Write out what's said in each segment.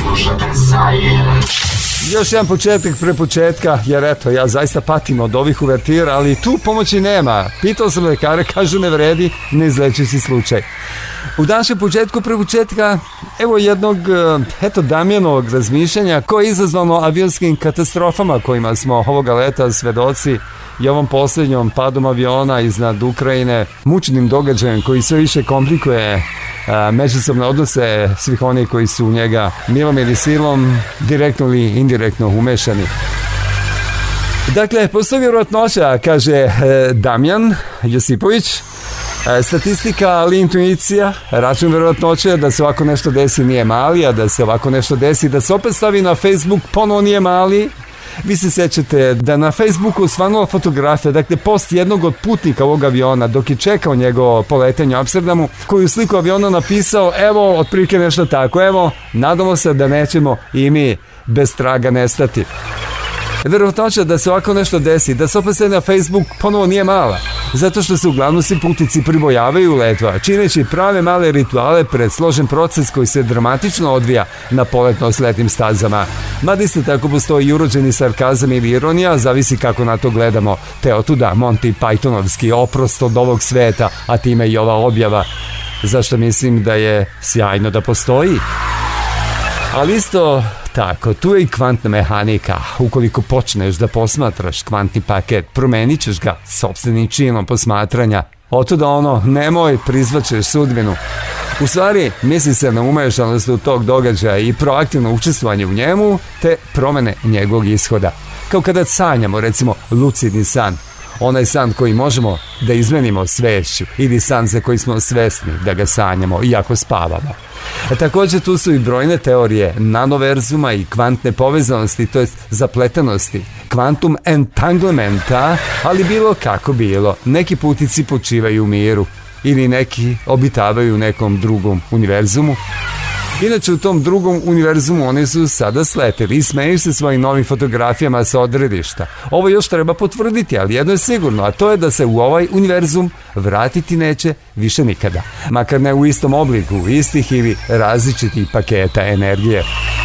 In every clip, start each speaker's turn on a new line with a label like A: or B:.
A: Slušate Zaire.
B: Još jedan početak pre početka, jer eto, ja zaista patim od ovih uvertira, ali tu pomoći nema. Pitao sam lekare, kažu ne vredi, ne izleči si slučaj. U današnjem početku pre početka, evo jednog, Damjanovog razmišljanja koje je izazvano avionskim katastrofama kojima smo ovoga leta svedoci i ovom posljednjom padom aviona iznad Ukrajine, mučnim događajem koji sve više komplikuje međusobne odnose svih onih koji su u njega milom ili silom direktno ili indirektno umešani. Dakle, postoji vjerojatnoća, kaže Damjan Josipović, statistika ali intuicija, račun vjerojatnoće da se ovako nešto desi nije mali, a da se ovako nešto desi da se opet stavi na Facebook ponovo nije mali. Vi se sećate da na Facebooku svanula fotografija, dakle post jednog od putnika ovog aviona dok je čekao njegovo poletenje u Amsterdamu, koji u sliku aviona napisao, evo, otprilike nešto tako, evo, nadamo se da nećemo i mi bez traga nestati. Vjerojatnoća da se ovako nešto desi, da se opet sve na Facebook ponovo nije mala, zato što se uglavnom svi putnici pribojavaju letova, čineći prave male rituale pred složen proces koji se dramatično odvija na poletno-sletnim stazama. Mada isto tako postoji i urođeni sarkazam ili ironija, zavisi kako na to gledamo, te otuda Monty Pythonovski oprost od ovog sveta, a time i ova objava, zašto mislim da je sjajno da postoji. Ali isto tako, tu je i kvantna mehanika. Ukoliko počneš da posmatraš kvantni paket, promenit ćeš ga sopstvenim činom posmatranja. Otuda ono, nemoj, prizvaćeš sudbinu. U stvari, misli se na umešanost u tog događaja i proaktivno učestvovanje u njemu, te promene njegovog ishoda. Kao kada sanjamo, recimo, lucidni san. Onaj san koji možemo da izmenimo svešću ili san za koji smo svesni da ga sanjamo iako spavamo. Također tu su i brojne teorije nanoverzuma i kvantne povezanosti, to jest zapletenosti, kvantum entanglementa, ali bilo kako bilo. Neki putnici počivaju u miru ili neki obitavaju u nekom drugom univerzumu. Inače u tom drugom univerzumu oni su sada sleteli i smeju se svojim novim fotografijama sa odredišta. Ovo još treba potvrditi, ali jedno je sigurno, a to je da se u ovaj univerzum vratiti neće više nikada. Makar ne u istom obliku, istih ili različitih paketa energije.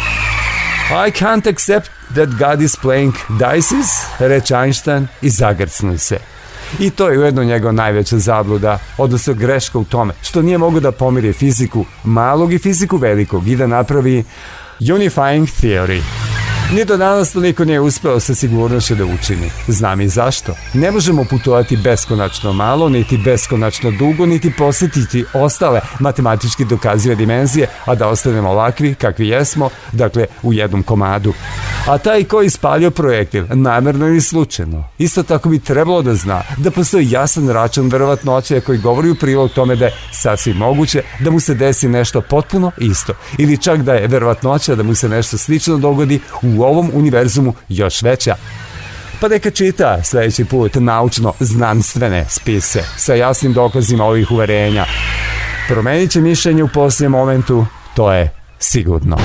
B: I can't accept that God is playing dices, reče Einstein i zagrcnuo se. I to je ujedno njegova najveća zabluda, odnosno greška u tome što nije mogao da pomiri fiziku malog i fiziku velikog i da napravi unifying theory. Ni do danas to niko nije uspeo sa sigurnošću da učini. Znam i zašto. Ne možemo putovati beskonačno malo, niti beskonačno dugo, niti posjetiti ostale matematički dokazive dimenzije, a da ostanemo ovakvi kakvi jesmo, dakle u jednom komadu. A taj ko je ispalio projektil, namjerno ili slučajno, isto tako bi trebalo da zna da postoji jasan račun verovatnoće koji govori u prilog tome da je sasvim moguće da mu se desi nešto potpuno isto, ili čak da je verovatnoća da mu se nešto slično dogodi u ovom univerzumu još veća. Pa neka čita sljedeći put naučno-znanstvene spise sa jasnim dokazima ovih uverenja. Promenit će mišljenje u posljednjem momentu, to je sigurno.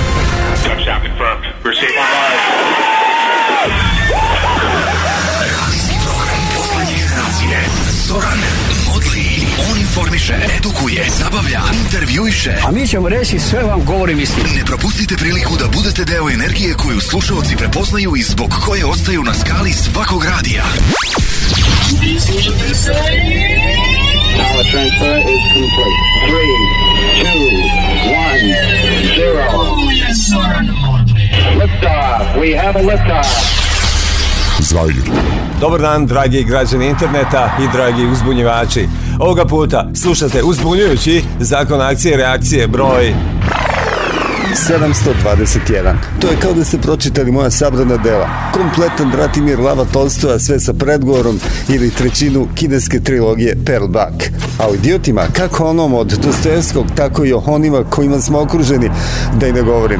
C: Zoran, Modli, on informiše, edukuje, zabavlja, intervjuiše.
D: A mi ćemo reći sve vam govorim istinu.
C: Ne propustite priliku da budete deo energije koju slušaoci prepoznaju i zbog koje ostaju na skali svakog radija.
D: Power transfer is complete. 3, 2, 1, 0.
A: Oh, yes, sir.
D: Liftoff. We have a liftoff.
E: Zaire.
B: Dobar dan, dragi građani interneta i dragi uzbunjivači. Ovoga puta slušate uzbunjujući zakon akcije i reakcije broj 721. To je kao da ste pročitali moja sabrana dela. Kompletan Bratimir Lava Tolstoja, sve sa predgovorom ili trećinu kineske trilogije Pearl Buck. A o idiotima, kako onom od Dostojevskog, tako i o onima kojima smo okruženi, da i ne govorim.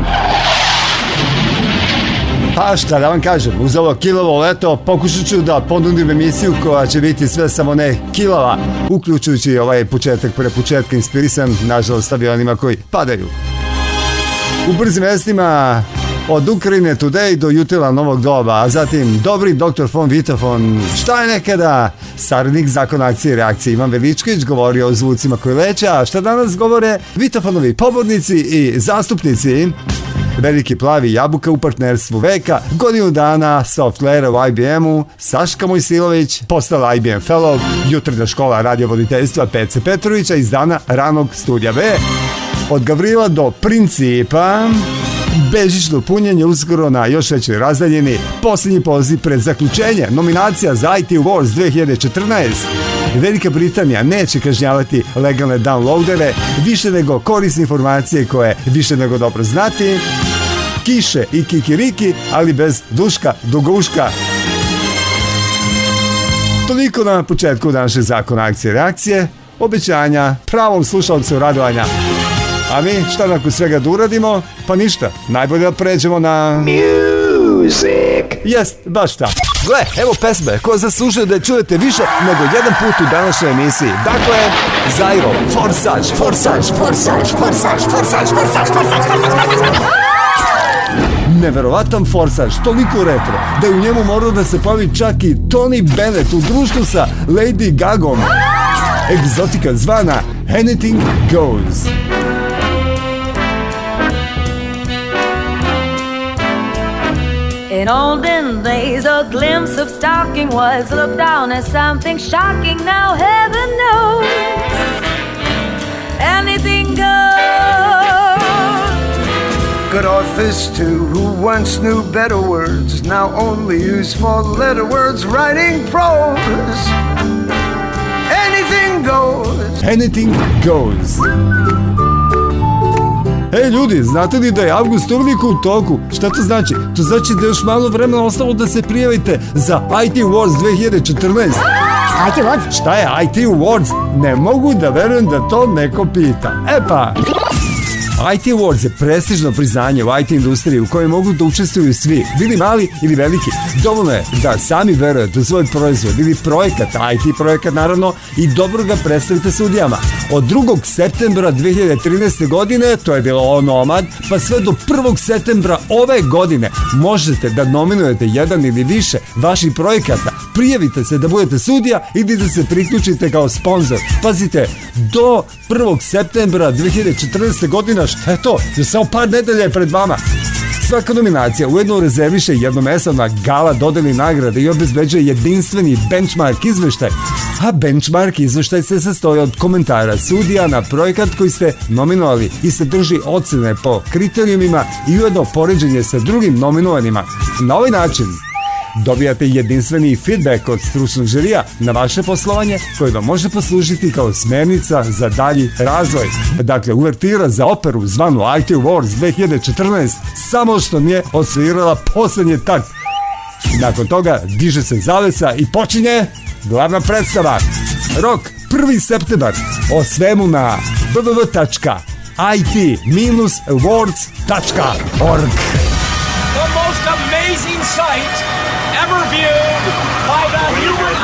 B: Pa šta da vam kažem, uz ovo kilavo leto pokušat ću da ponudim emisiju koja će biti sve samo ne kilava, uključujući ovaj početak pre početka inspirisan, nažalost, avionima koji padaju. U brzim vestima od Ukrajine Today do Jutila novog doba, a zatim dobri dr. von Vitofon, šta je nekada saradnik zakona akcije i reakcije Ivan Veličković govorio o zvucima koji leće, a šta danas govore Vitofonovi pobornici i zastupnici Veliki plavi jabuka u partnerstvu veka, godinu dana softlera u IBM-u, Saška Mojsilović, postala IBM Fellow, jutarnja škola radiovoditeljstva Pece Petrovića iz dana ranog studija B. Od Gavrila do Principa, bežično punjenje uskoro na još većoj razdaljini, posljednji poziv pred zaključenje, nominacija za IT Awards 2014. Velika Britanija neće kažnjavati legalne downloadere, više nego korisne informacije koje više nego dobro znati, kiše i kikiriki, ali bez duška, dugouška. Toliko na početku današnjeg zakona akcije i reakcije, obećanja, pravom slušalcu radovanja. A mi šta nakon svega da uradimo? Pa ništa, najbolje da pređemo na... Music! Jest, baš tako. Gle, evo pesme koja zaslužuje da je čujete više nego jedan put u današnjoj emisiji. Dakle, Zairo, Forsage, Forsage, Forsage, Forsage, Forsage, Forsage, Forsage. Neverovatan forsaž, toliko retro, da je u njemu morao da se pojavi čak i Tony Bennett u društvu sa Lady Gagom. Egzotika zvana Anything Goes.
E: In olden days, a glimpse of stalking was looked down as something shocking. Now heaven knows, anything goes.
F: Good authors too, who once knew better words, now only use four-letter words writing prose. Anything goes.
B: Anything goes. Ej ljudi, znate li da je avgust uvijek u toku? Šta to znači? To znači da je još malo vremena ostalo da se prijavite za IT Awards 2014.
G: IT Awards?
B: Šta je IT Awards? Ne mogu da verujem da to neko pita. E pa... IT Awards je prestižno priznanje u IT industriji u kojoj mogu da učestvuju svi, bili mali ili veliki. Dovoljno je da sami verujete u svoj proizvod ili projekat, IT projekat naravno, i dobro ga predstavite sudijama. Od 2. septembra 2013. godine, to je bilo onomad, pa sve do 1. septembra ove godine možete da nominujete jedan ili više vaših projekata. Prijavite se da budete sudija ili da se priključite kao sponsor. Pazite, do 1. septembra 2014. godina, eto, je samo par nedelja pred vama. Svaka nominacija ujedno rezerviše jednomesečno gala dodeli nagrade i obezbeđuje jedinstveni benchmark izveštaj. A benchmark izveštaj se sastoji od komentara sudija na projekat koji ste nominovali i sadrži ocene po kriterijumima i ujedno poređenje sa drugim nominovanima. Na ovaj način dobijate jedinstveni feedback od stručnog žirija na vaše poslovanje koje vam može poslužiti kao smernica za dalji razvoj. Dakle, uvertira za operu zvanu IT Awards 2014 samo što nije osvirala posljednji takt. Nakon toga diže se zavesa i počinje glavna predstava. Rok 1. septembar. O svemu na www.it-awards.org.
A: The most amazing sight ever viewed by the human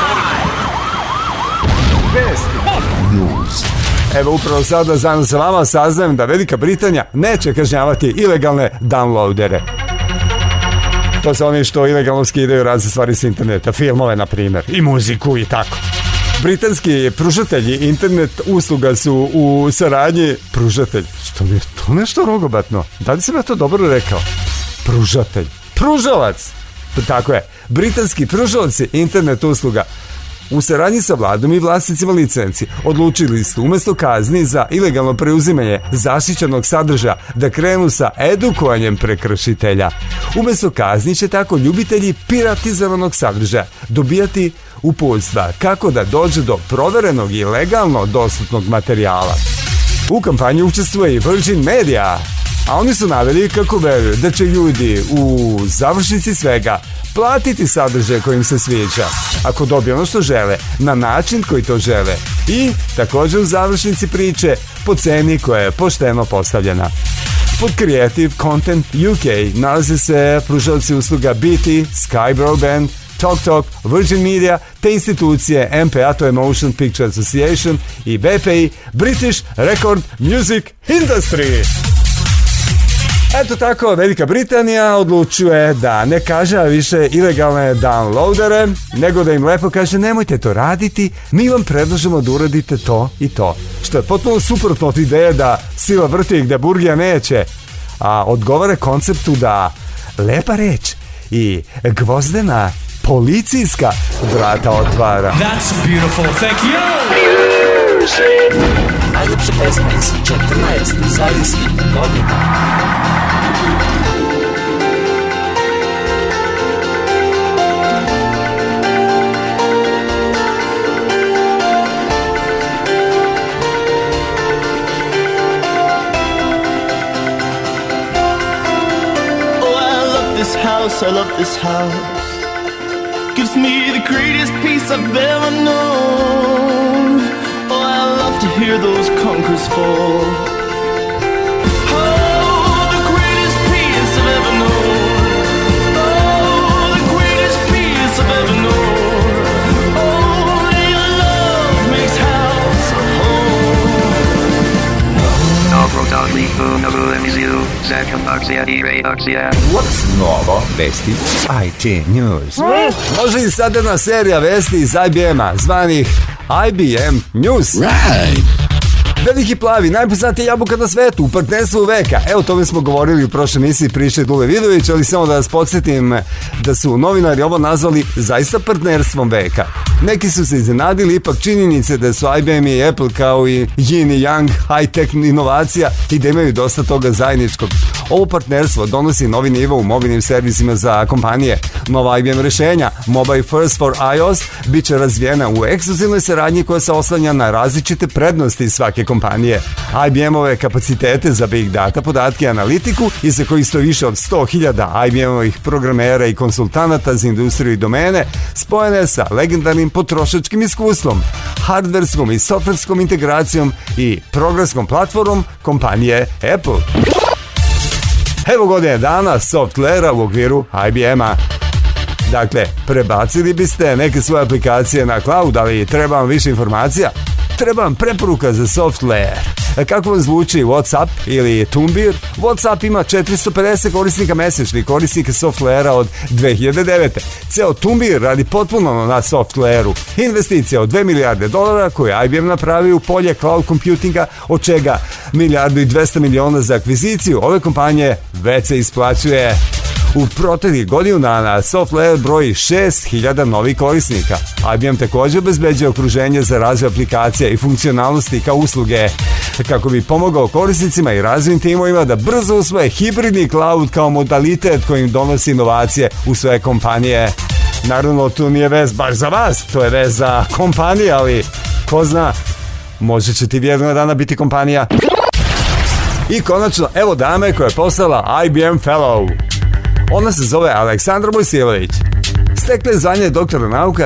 A: eye.
B: Evo upravo sada zajedno sa vama saznajem da Velika Britanija neće kažnjavati ilegalne downloadere. To su oni što ilegalno skidaju razne stvari s interneta, filmove na primjer, i muziku i tako. Britanski pružatelji internet usluga su u saradnji... Pružatelj? Što mi je to nešto rogobatno? Da li sam ja to dobro rekao? Pružatelj. Pružalac! Tako je. Britanski pružalci internet usluga u saradnji sa vladom i vlasnicima licenci odlučili su umjesto kazni za ilegalno preuzimanje zaštićenog sadržaja da krenu sa edukovanjem prekršitelja. Umjesto kazni će tako ljubitelji piratizovanog sadržaja dobijati uputstva kako da dođe do proverenog i legalno dostupnog materijala. U kampanji učestvuje i Virgin Media, a oni su naveli kako veruju da će ljudi u završnici svega platiti sadržaj kojim se sviđa, ako dobije ono što žele, na način koji to žele, i također u završnici priče po ceni koja je pošteno postavljena. Pod Creative Content UK nalaze se pružalci usluga BT, Sky Broadband, TalkTalk, Virgin Media te institucije MPA, to je Motion Picture Association, i BPI, British Record Music Industry. Eto tako, Velika Britanija odlučuje da ne kaže više ilegalne downloadere, nego da im lepo kaže nemojte to raditi, mi vam predlažemo da uradite to i to. Što je potpuno suprotno od ideje da sila vrti gde burgija neće. a odgovara konceptu da lepa reč i gvozdena policijska vrata otvara.
A: That's beautiful. Thank you.
G: Najlepše pesme iz 14 nezavisnih godina.
H: I love this house. Gives me the greatest peace I've ever known. Oh, I love to hear those conkers fall. Oh, the greatest peace I've ever known. Oh, the greatest peace I've ever known. Only your love makes house a home.
B: What's novo? Vesti IT News. Može i sad jedna serija vesti iz IBM-a zvanih IBM News. Veliki plavi, najpoznatija jabuka na svetu, u partnerstvu veka. Evo, o tome smo govorili u prošloj emisiji priče Dule Vidović, ali samo da vas podsjetim da su novinari ovo nazvali zaista partnerstvom veka. Neki su se iznenadili ipak činjenice da su IBM i Apple kao i yin i yang high-tech inovacija i da imaju dosta toga zajedničkog. Ovo partnerstvo donosi novi nivo u mobilnim servisima za kompanije. Nova IBM rešenja, Mobile First for iOS, bit će razvijena u ekskluzivnoj saradnji koja se oslanja na različite prednosti svake kompanije. IBM-ove kapacitete za big data, podatke i analitiku, iza kojih stoji više od 100.000 IBM-ovih programera i konsultanata za industriju i domene, spojene sa legendarnim potrošačkim iskustvom, hardverskom i softverskom integracijom i programskom platformom kompanije Apple. Evo godine dana softlera u okviru IBM-a. Dakle, prebacili biste neke svoje aplikacije na cloud, ali treba vam više informacija? Treba vam preporuka za software. Kako vam zvuči WhatsApp ili Tumbir? WhatsApp ima 450 korisnika mesečnih, korisnika softlera od 2009. Ceo Tumbir radi potpuno na softleru. Investicija od $2 milijarde koje je IBM napravio u polje cloud computinga, od čega $1,2 miliona za akviziciju. Ove kompanije već se isplaćuje. U proteklih godinu dana Softlayer broji 6.000 novih korisnika. IBM također obezbeđuje okruženje za razvoj aplikacija i funkcionalnosti kao usluge, kako bi pomogao korisnicima i razvojnim timovima da brzo usvoje hibridni cloud kao modalitet koji im donosi inovacije u sve kompanije. Naravno, tu nije vez baš za vas, to je vez za kompanije, ali ko zna, možda će ti jednog dana biti kompanija. I konačno, evo dame koja je postala IBM Fellow. Ona se zove Aleksandra Mojsilović. Stekla je zvanje doktora nauka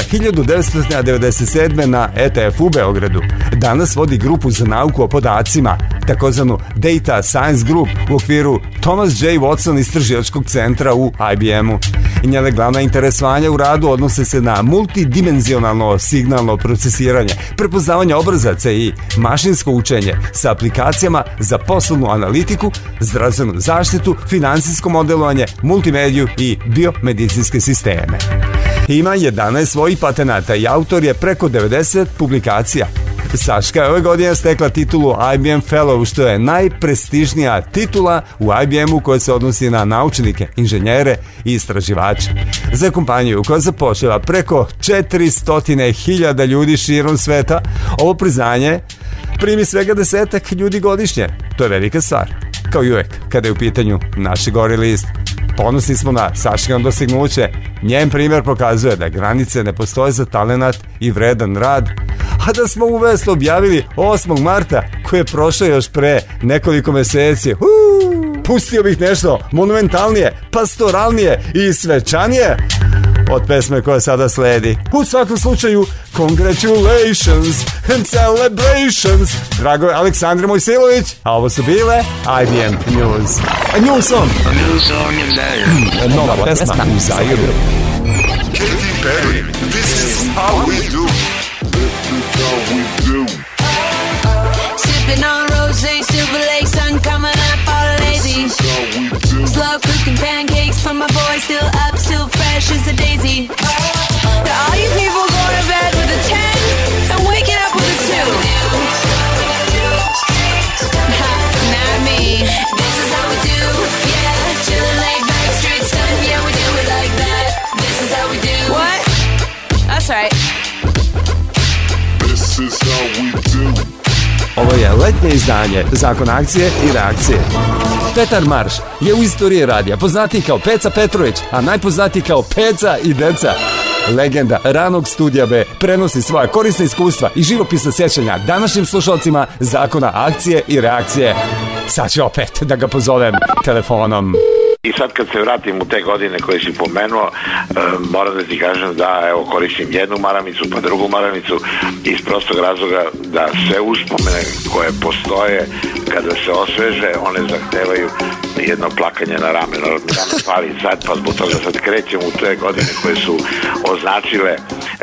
B: 1997. na ETF u Beogradu. Danas vodi grupu za nauku o podacima, takozvanu Data Science Group u okviru Thomas J. Watson istraživačkog centra u IBM-u. Njene glavna interesovanja u radu odnose se na multidimenzionalno signalno procesiranje, prepoznavanje obrazaca i mašinsko učenje sa aplikacijama za poslovnu analitiku, zdravstvenu zaštitu, finansijsko modelovanje, multimediju i biomedicinske sisteme. Ima 11 svojih patenata i autor je preko 90 publikacija. Saška je ove godine stekla titulu IBM Fellow, što je najprestižnija titula u IBM-u koja se odnosi na naučnike, inženjere i istraživače. Za kompaniju koja zapošljava preko 400.000 ljudi širom sveta, ovo priznanje primi svega 10 ljudi godišnje. To je velika stvar. Kao i uvek, kada je u pitanju naš gori list. Ponosni smo na Saškinom dostignuće. Njen primjer pokazuje da granice ne postoje za talenat i vredan rad, a da smo u vest objavili 8. marta, koji je prošao još pre nekoliko meseci. Pustio bih nešto monumentalnije, pastoralnije i svečanije od pesme koja sada sledi. U svakom slučaju, congratulations and celebrations, drago je Aleksandra Mojsilović, a ovo su bile IBM News. A new song. Nova pesma u Zairu.
C: Katy Perry, this is how we do.
I: Sipping on rosé, Silver Lake, sun coming up, all lazy. Slow cooking pancakes from my boy, still up, still fresh as a daisy. Now all you people go to bed with a 10 and waking up with a 2. Not me, this is how we do.
B: Ovo je letnje izdanje Zakon akcije i reakcije. Petar Marš je u istoriji radija poznatiji kao Peca Petrović, a najpoznatiji kao Peca i Deca. Legenda ranog Studija B prenosi svoja korisna iskustva i živopisna sjećanja današnjim slušalcima Zakona akcije i reakcije. Sad ću opet da ga pozovem telefonom.
J: I sad kad se vratim u te godine koje si pomenuo, moram da ti kažem da evo koristim jednu maramicu pa drugu maramicu iz prostog razloga da sve uspomene koje postoje kada se osveže, one zahtevaju jedno plakanje na ramenu. Rame pali sad, pa zbog toga sad krećemo u te godine koje su označile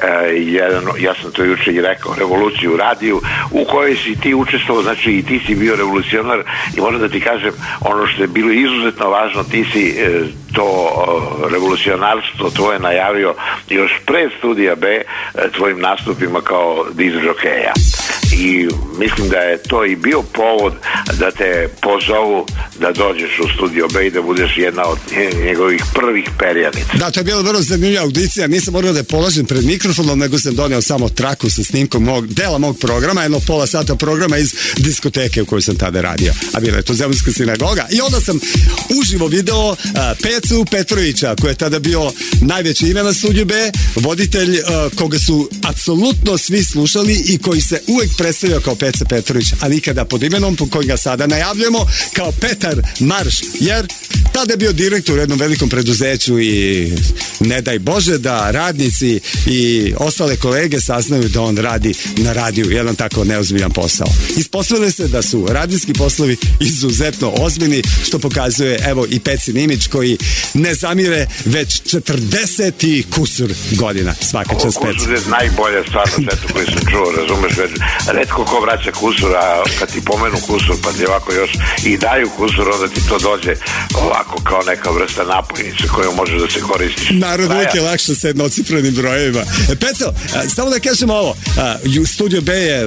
J: ja sam to juče i rekao, revoluciju u radiju u kojoj si ti učestvovao, znači i ti si bio revolucionar i moram da ti kažem ono što je bilo izuzetno važno, ti si to revolucionarstvo tvoje najavio još pre Studija B tvojim nastupima kao disk-džokeja. I mislim da je to i bio povod da te pozovu da dođeš u Studio B i da budeš jedna od njegovih prvih perjanica.
K: Da, to je bila vrlo zanimljiva audicija. Nisam morao da je položim pred mikrofonom, nego sam donio samo traku sa snimkom dela mog programa, jedno pola sata programa iz diskoteke u kojoj sam tada radio. A bila je to Zemunska sinagoga. I onda sam uživo video Pecu Petrovića, koji je tada bio najveće ime na Studiju B, voditelj koga su apsolutno svi slušali i koji se uvek predstavio kao Peca Petrović, a nikada pod imenom po kojeg ga sada najavljujemo kao Petar Marš, jer tada je bio direktor u jednom velikom preduzeću i ne daj Bože da radnici i ostale kolege saznaju da on radi na radiju jedan tako neozbiljan posao. Ispostavilo se da su radijski poslovi izuzetno ozbiljni, što pokazuje evo i Pecin imidž koji ne zamire već 40 i kusur godina. Svaka čast Peci.
J: Kusur je najbolja stvar na svetu koju sam čuo, razumeš, već retko ko vraća kusur, a kad ti pomenu kusur pa ti ovako još i daju kusur, onda ti to dođe ovako kao neka vrsta napojnice koju može da se koristiš.
K: Narod uvijek je lakše sa jednocifrenim brojevima. Peco, samo da kažem ovo, Studio B je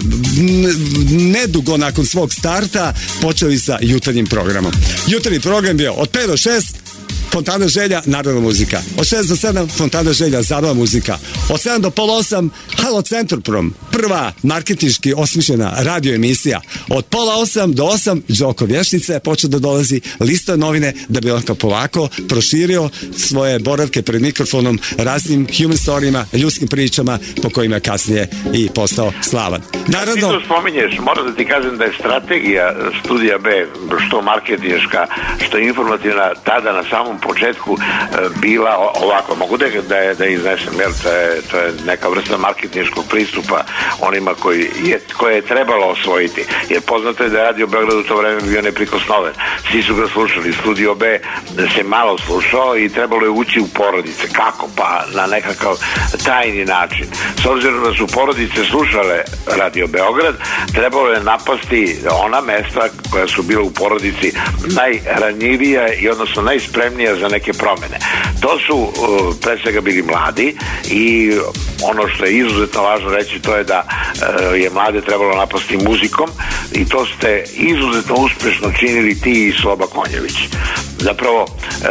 K: nedugo nakon svog starta počeo i sa jutarnjim programom. Jutarnji program bio od 5 do 6 Fontana želja, narodna muzika. Od 6 do 7, Fontana želja, zabavna muzika. Od 7 do pola 8, Halo Centroprom, prva marketinški osmišljena radio emisija. Od pola 8 do 8, Đoko Vješnica je počeo da dolazi, listao novine da bi on kao polako proširio svoje boravke pred mikrofonom raznim human storijima, ljudskim pričama po kojima je kasnije i postao slavan.
J: Naravno, ti to spominješ, moram da ti kažem da je strategija Studija B, što marketinška, što informativna, tada na samom početku bila ovako, mogu da iznesem, jer to je neka vrsta marketinškog pristupa onima koje je trebalo osvojiti, jer poznato je da je Radio Beograd u to vreme bio neprikosnoven, svi su ga slušali, Studio B se malo slušao i trebalo je ući u porodice. Kako? Pa na nekakav tajni način. S obzirom da su porodice slušale Radio Beograd, trebalo je napasti ona mesta koja su bila u porodici najranjivija i odnosno najspremnija za neke promene. To su pre svega bili mladi i ono što je izuzetno važno reći, to je da je mlade trebalo napasti muzikom i to ste izuzetno uspešno činili ti i Sloba Konjević. Zapravo,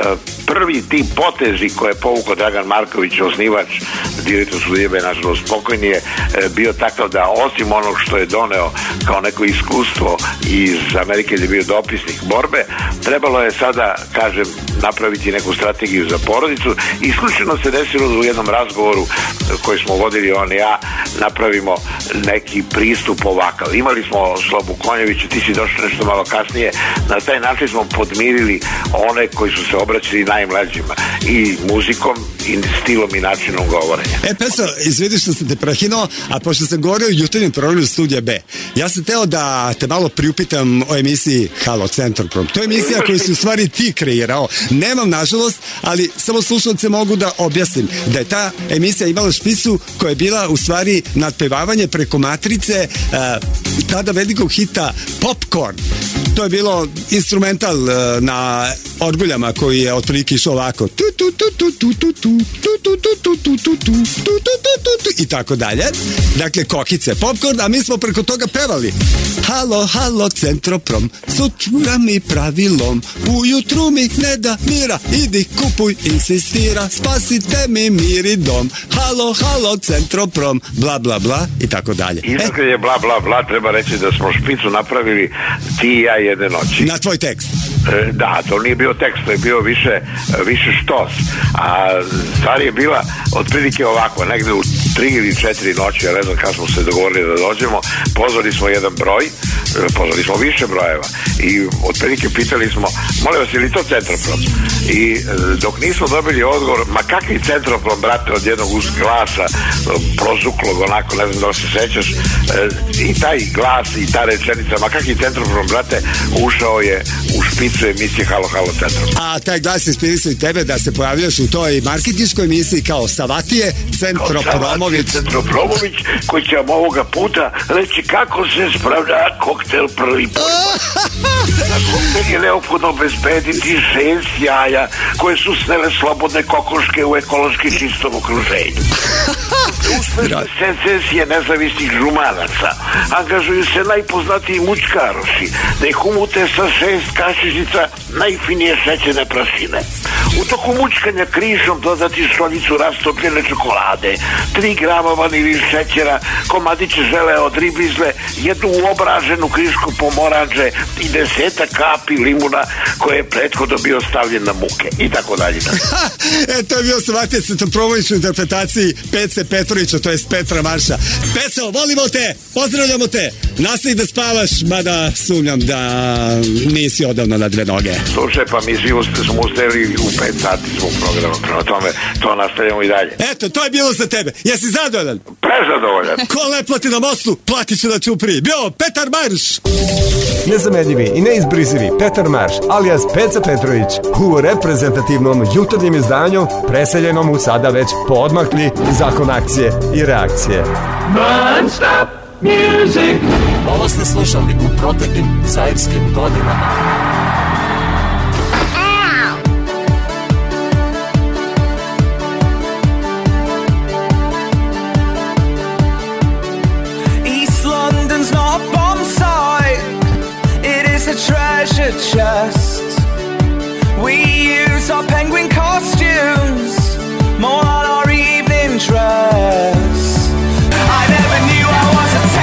J: prvi ti potezi koje je povukao Dragan Marković, osnivač, direktor Studija B, nažalost pokojni, je bio takav da osim onog što je doneo kao neko iskustvo iz Amerike gdje je bio dopisnik borbe, trebalo je sada, kažem, napraviti neku strategiju za porodicu. Isključeno se desilo da u jednom razgovoru koji smo vodili on i ja napravimo neki pristup ovakav. Imali smo Slobu Konjevića, ti si došao nešto malo kasnije, na taj način smo podmirili one koji su se obraćali najmlađima i muzikom i stilom i načinom govorenja.
K: Peco, izvedi što sam te prekinuo, a pošto sam govorio o jutarnjem programu Studija B, ja sam teo da te malo priupitam o emisiji Halo Centroprom. To je emisija koju si u stvari ti kreirao. Nemam nažalost, ali samo slušalce mogu da objasnim da je ta emisija imala špicu koja je bila u stvari nadpevavanje preko matrice tada velikog hita Popcorn. To je bilo instrumental na orguljama koji je otprilike išao ovako i tako dalje. Dakle, kokice, popcorn, a mi smo preko toga pevali. Halo, halo, Centroprom, sutra mi pravilom, ujutru mi ne da mira, idi kupuj, insistira, spasite mi mir i dom. Halo, halo, Centroprom, bla, bla, bla i tako dalje.
J: I kad je bla, bla, bla, treba reći da smo špicu napravili ti i ja jedne noći.
K: Na tvoj tekst?
J: Da, to nije bio tekst, to je bio više štos. A stvar je bila otprilike ovako, negde u 3 ili 4 noći, ja ne znam kada smo se dogovorili da dođemo, pozvali smo jedan broj, pozvali smo više brojeva i otprilike pitali smo, molim vas, je li to Centroprom? I dok nismo dobili odgovor, ma kakvi Centroprom, brate, od jednog glasa prozuklog, onako, ne znam da li se sećaš, i taj glas i ta rečenica, ma kakvi Centroprom, brate, ušao je u špicu emisije Halo, halo, Centroprom.
K: A taj glas inspirisao i tebe da se pojavljaš u toj marketinškoj emisiji kao Savatije Centropromović.
J: Centropromović, koji će vam ovoga puta reći kako se spravlja koktel prvi put. Na koktel je neophodno obezbediti 6 jaja koje su snele slobodne kokoške u ekološki čistom okruženju. Uspešne secesije nezavisnih žumanaca angažuju se najpoznatiji mućkaroši da ih umute sa 6 kašičica najfinije šećerne prašine. U toku mućkanja križom dodati šoljicu rastopljene čokolade, 3 grama vanilin šećera, komadiće žele od ribizle, jednu uobraženu krišku pomoranđe i 10 kapi limuna koje je prethodno bio stavljen na muke i tako dalje.
K: To je bio Savatije Centropromović u interpretaciji Pece Petrovića, to jest Petra Marša. Peco, volimo te, pozdravljamo te, nastavi da spavaš, mada sumnjam da nisi odavno na 2 noge.
J: Slušaj, pa mi svi smo ustali u 5 sati svog programa, prema tome to nastavljamo i dalje.
K: Eto, to je bilo za tebe. Jesi zadovoljan?
J: Prezadovoljan.
K: Ko ne plati na mostu, platit će na Ćupriji. Bio Petar Marš.
B: Nezamenljivi i neizbrisivi Petar Marš, alias Peca Petrović, u reprezentativnom jutarnjem izdanju, preseljenom u sada već poodmakli zakon akcije i reakcije.
H: Non-stop music.
G: Ovo ste slušali u proteklim zajevskim godinama.
H: East London's not a bomb site, it is a treasure chest. We use our penguin costumes more on our evening dress. I never knew I was a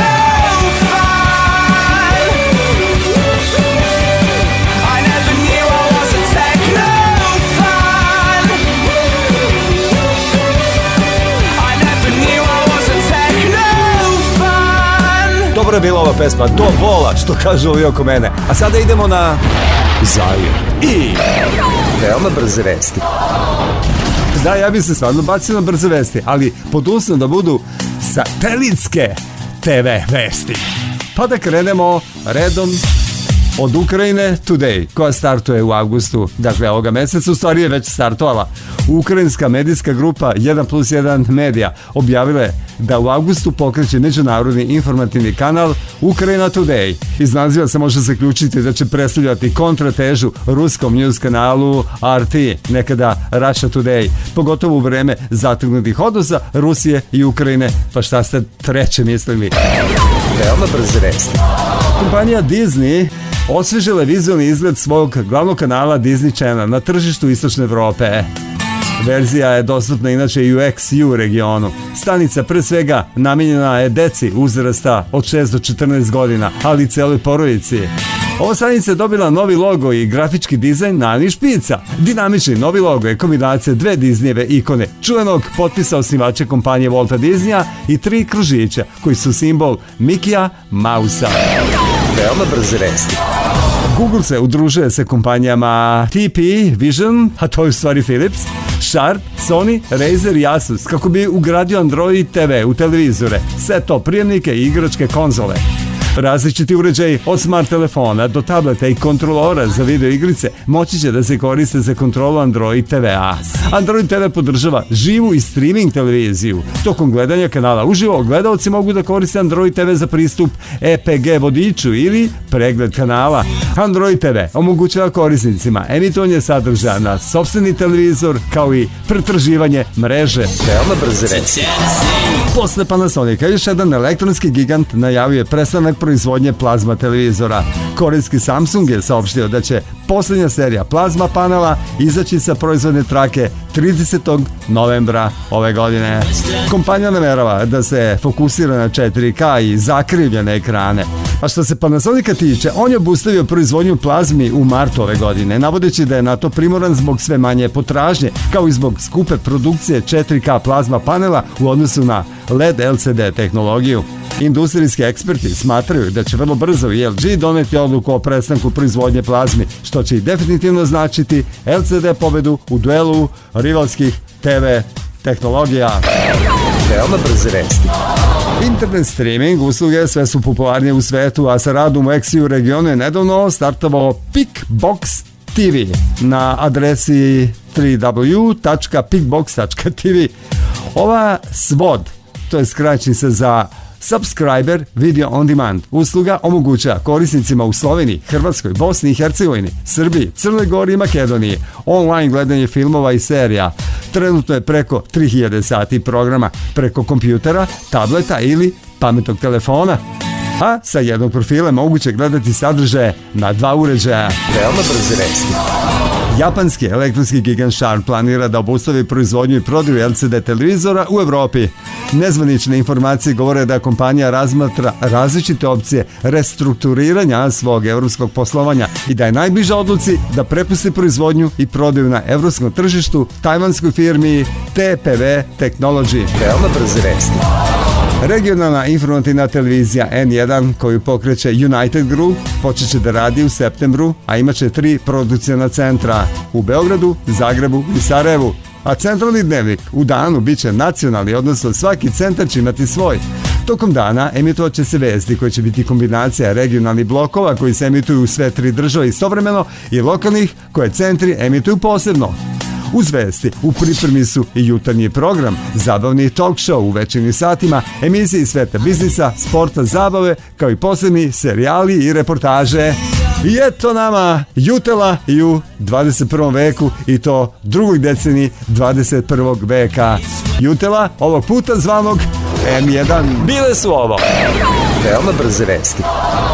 H: techno-fan. I never knew I was a techno-fan. I never knew I was a techno-fan.
B: Dobra je bila ova pesma, do bola, što kažu ovi oko mene. A sada idemo na Zair i veoma brze vesti. Da, ja bih se stvarno bacio na brze vesti, ali pod uslovom da budu satelitske TV vesti. Pa da krenemo redom od Ukrajine Today, koja startuje u avgustu, dakle ovoga meseca, u stvari je već startovala. Ukrajinska medijska grupa 1+1 Medija objavila je da u avgustu pokreće međunarodni informativni kanal Ukrajina Today. Iz naziva se može zaključiti da će predstavljati kontratežu ruskom news kanalu RT, nekada Russia Today, pogotovo u vreme zategnutih odnosa Rusije i Ukrajine. Pa šta ste treće mislili? Veoma brze vesti. Kompanija Disney osvežila je vizualni izgled svog glavnog kanala Disney Channel na tržištu Istočne Evrope. Verzija je dostupna inače i u XU regionu. Stanica pre svega namijenjena je deci uzrasta od 6 do 14 godina, ali i celoj porodici. Ova stanica je dobila novi logo i grafički dizajn nalih špica. Dinamični novi logo je kombinacija 2 Disneyjeve ikone, čuvenog potpisa osnivača kompanije Walta Disneya i 3 kružića koji su simbol Mikija Mausa. Veoma brze vesti. Google se udružuje sa kompanijama TP Vision, a to je u stvari Philips, Sharp, Sony, Razer i Asus kako bi ugradio Android TV u televizore, set-top prijemnike i igračke konzole. Različiti uređaji od smart telefona do tableta i kontrolora za video igrice moći će da se koriste za kontrolu Android TV-a. Android TV podržava živu i streaming televiziju. Tokom gledanja kanala uživo, gledaoci mogu da koriste Android TV za pristup EPG vodiču ili pregled kanala. Android TV omogućava korisnicima emitovanje sadržaja na sopstveni televizor kao i pretraživanje mreže.
G: Veoma brze reči.
B: Posle Panasonica još jedan elektronski gigant najavio je prestanak proizvodnje plazma televizora. Korejski Samsung je saopštio da će posljednja serija plazma panela izaći sa proizvodne trake 30. novembra ove godine. Kompanija namerava da se fokusira na 4K i zakrivljene ekrane. A što se Panasonica tiče, on je obustavio proizvodnju plazmi u martu ove godine, navodeći da je na to primoran zbog sve manje potražnje, kao i zbog skupe produkcije 4K plazma panela u odnosu na LED LCD tehnologiju. Industrijski eksperti smatraju da će vrlo brzo i LG doneti odluku o prestanku proizvodnje plazmi, što će i definitivno značiti LCD pobedu u duelu rivalskih TV tehnologija.
G: Veoma brze vesti.
B: Internet streaming usluge sve su popularnije u svetu, a sa radom u Exiju regionu je nedavno startovao Pickbox TV na adresi www.pickbox.tv. Ova SVOD, to je skraćenica za Subscriber Video On Demand, usluga omogućava korisnicima u Sloveniji, Hrvatskoj, Bosni i Hercegovini, Srbiji, Crnoj Gori i Makedoniji online gledanje filmova i serija. Trenutno je preko 3000 sati programa preko kompjutera, tableta ili pametnog telefona. A sa jednog profila moguće gledati sadržaje na 2 uređaja.
G: Veoma brze vesti.
B: Japanski elektronski gigant Sharp planira da obustavi proizvodnju i prodaju LCD televizora u Evropi. Nezvanične informacije govore da kompanija razmatra različite opcije restrukturiranja svog evropskog poslovanja i da je najbliža odluci da prepusti proizvodnju i prodaju na evropskom tržištu tajvanskoj firmi TPV Technology.
G: Veoma brze vesti.
B: Regionalna informativna televizija N1 koju pokreće United Group počeće da radi u septembru, a imaće 3 produkcijna centra u Beogradu, Zagrebu i Sarajevu. A centralni dnevnik u danu biće nacionalni, odnosno svaki centar će imati svoj. Tokom dana emitovat će se vesti koje će biti kombinacija regionalnih blokova koji se emituju u sve 3 države istovremeno i lokalnih koje centri emituju posebno. Uz vesti u pripremi su i jutarnji program, zabavni talk show u večernjim satima, emisije iz sveta biznisa, sporta, zabave, kao i posebni serijali i reportaže. I eto nama jutela i u 21. veku i to drugoj deceniji 21. veka. Jutela ovog puta zvanog M1.
G: Bile su ovo veoma brze vesti.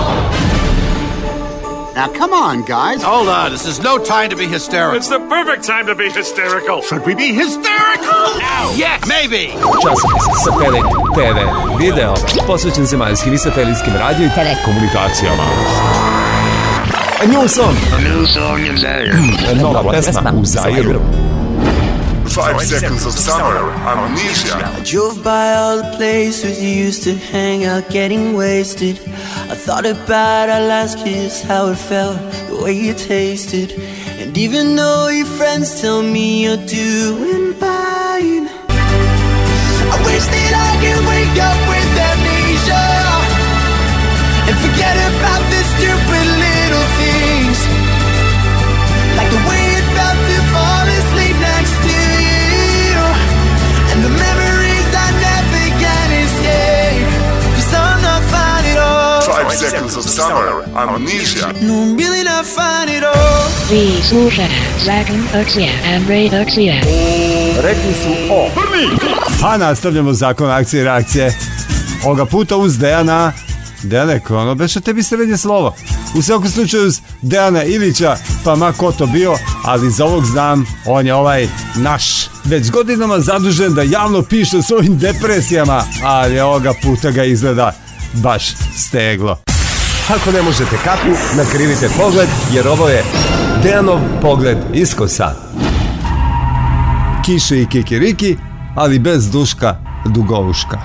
L: Now, come on, guys.
M: Hold on. This is no time to be hysterical.
A: It's the perfect time to be hysterical.
L: Should we be hysterical?
M: Yes, maybe.
G: Časopis, satelit, TV, video, posvećen zemaljskim i satelitskim radio i telekomunikacijama. A new song.
D: A new song in Zaire.
G: Nova pesma u Zairu.
N: 5 seconds of summer, Amnesia.
O: I drove by all the places you used to hang out, getting wasted. I thought about our last kiss, how it felt, the way it tasted. And even though your friends tell me you're doing fine, I wish that I could wake up with amnesia and forget about the stupid little things, like the way it felt to fall asleep next to you, and the memories I never can escape, 'cause I'm not fine at all.
N: 5 seconds of summer, Amnesia.
O: No, I'm really not fine at all.
P: Vi slušate Zakon akcije and Ray akcije.
B: Rekli su o Pa nastavljamo zakon akcije i reakcije. Ovoga puta uz Dejana. Dejane, ono beše tebi srednje slovo. U svakom slučaju uz Dejana Ilića, pa ma ko to bio, ali za ovog znam, on je ovaj naš. Već godinama zadužen da javno piše o svojim depresijama, ali ovoga puta ga izgleda baš steglo.
Q: Ako ne možete kapu, nakrivite pogled, jer ovo je Dejanov pogled iskosa.
B: Kiše i kikiriki, ali bez duška dugovuška.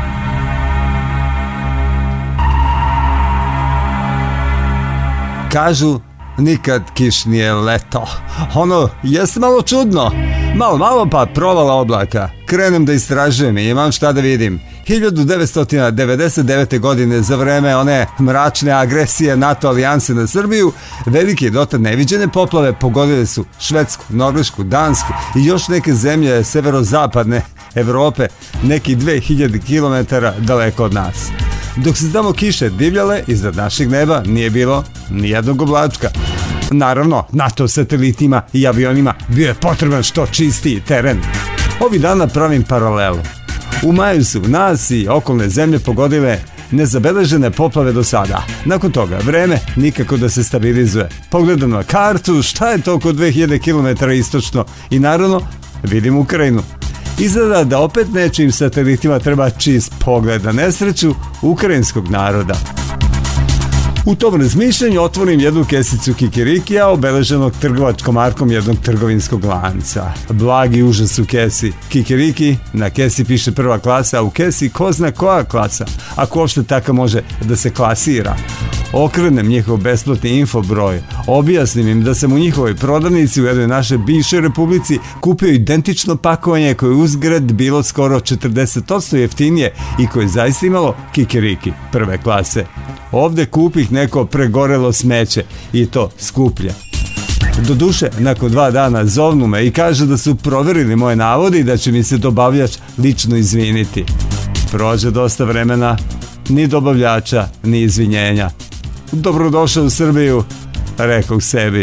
B: Kažu, nikad kiš nije leto. Ono, jeste malo čudno. Malo pa provala oblaka. Krenem da istražujem i imam šta da vidim. 1999. godine za vreme one mračne agresije NATO alijanse na Srbiju, velike i dotad neviđene poplave pogodile su Švedsku, Norvešku, Dansku i još neke zemlje severozapadne Evrope, neki 2000 km daleko od nas. Dok se tamo kiše divljale, iznad našeg neba nije bilo nijednog oblačka. Naravno, NATO satelitima i avionima bio je potreban što čistiji teren. Ovih dana pravim paralelu. U maju su nas i okolne zemlje pogodile nezabeležene poplave do sada. Nakon toga, vreme nikako da se stabilizuje. Pogledam na kartu, šta je to oko 2000 km istočno i naravno vidim Ukrajinu. Izgleda da opet nečijim satelitima treba čist pogled na nesreću ukrajinskog naroda. U tom razmišljanju otvorim jednu kesicu kikirikija obeleženog trgovačkom markom jednog trgovinskog lanca. Blagi užas u kesi. Kikiriki, na kesi piše prva klasa, a u kesi ko zna koja klasa, ako uopšte tako može da se klasira. Okrenem njihov besplatni info broj, objasnim im da sam u njihovoj prodavnici u jednoj našoj bivšoj republici kupio identično pakovanje koje je uzgred bilo skoro 40% jeftinije i koje je zaista imalo kikiriki prve klase. Ovde kupih neko pregorelo smeće i to skuplje. Doduše, nakon 2 dana zovnu me i kaže da su proverili moje navode i da će mi se dobavljač lično izviniti. Prođe dosta vremena, ni dobavljača, ni izvinjenja. Dobrodošao u Srbiju, rekao sebi.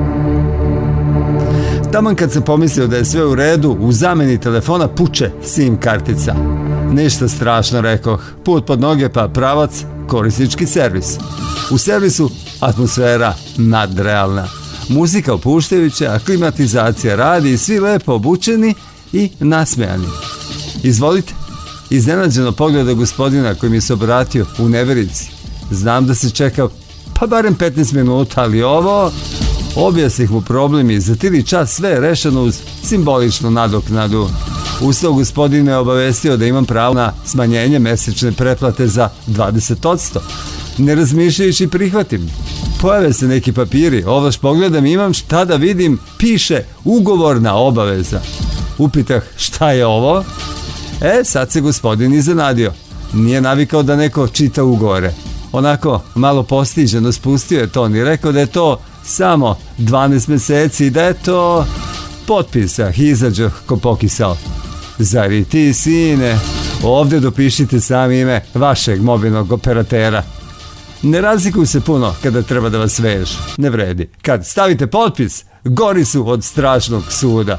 B: Taman kad sam pomislio da je sve u redu, u zameni telefona puče SIM kartica. Ništa strašno, rekoh. Put pod noge pa pravac, korisnički servis. U servisu atmosfera nadrealna. Muzika opuštajuća, klimatizacija radi i svi lepo obučeni i nasmejani. Izvolite. Iznenađeno pogleda gospodina koji mi se obratio u neverici. Znam da se čekao pa barem 15 minuta, ali ovo... Objasnih mu problem i za tili čas sve je rešeno uz simboličnu nadoknadu. Ustao gospodin me obavestio da imam pravo na smanjenje mesečne pretplate za 20%. Ne razmišljajući prihvatim. Pojave se neki papiri, ovlaš pogledam, imam šta da vidim, piše ugovorna obaveza. Upitah šta je ovo? Sad se gospodin iznenadio. Nije navikao da neko čita ugovore. Onako malo postiđeno spustio je ton i rekao da je to samo 12 meseci i da je to potpisah, izađoh ko pokisao. Zar i ti, sine? Ovde dopišite sami ime vašeg mobilnog operatera. Ne razlikuju se puno kada treba da vas vežu. Ne vredi. Kad stavite potpis, gori su od strašnog suda.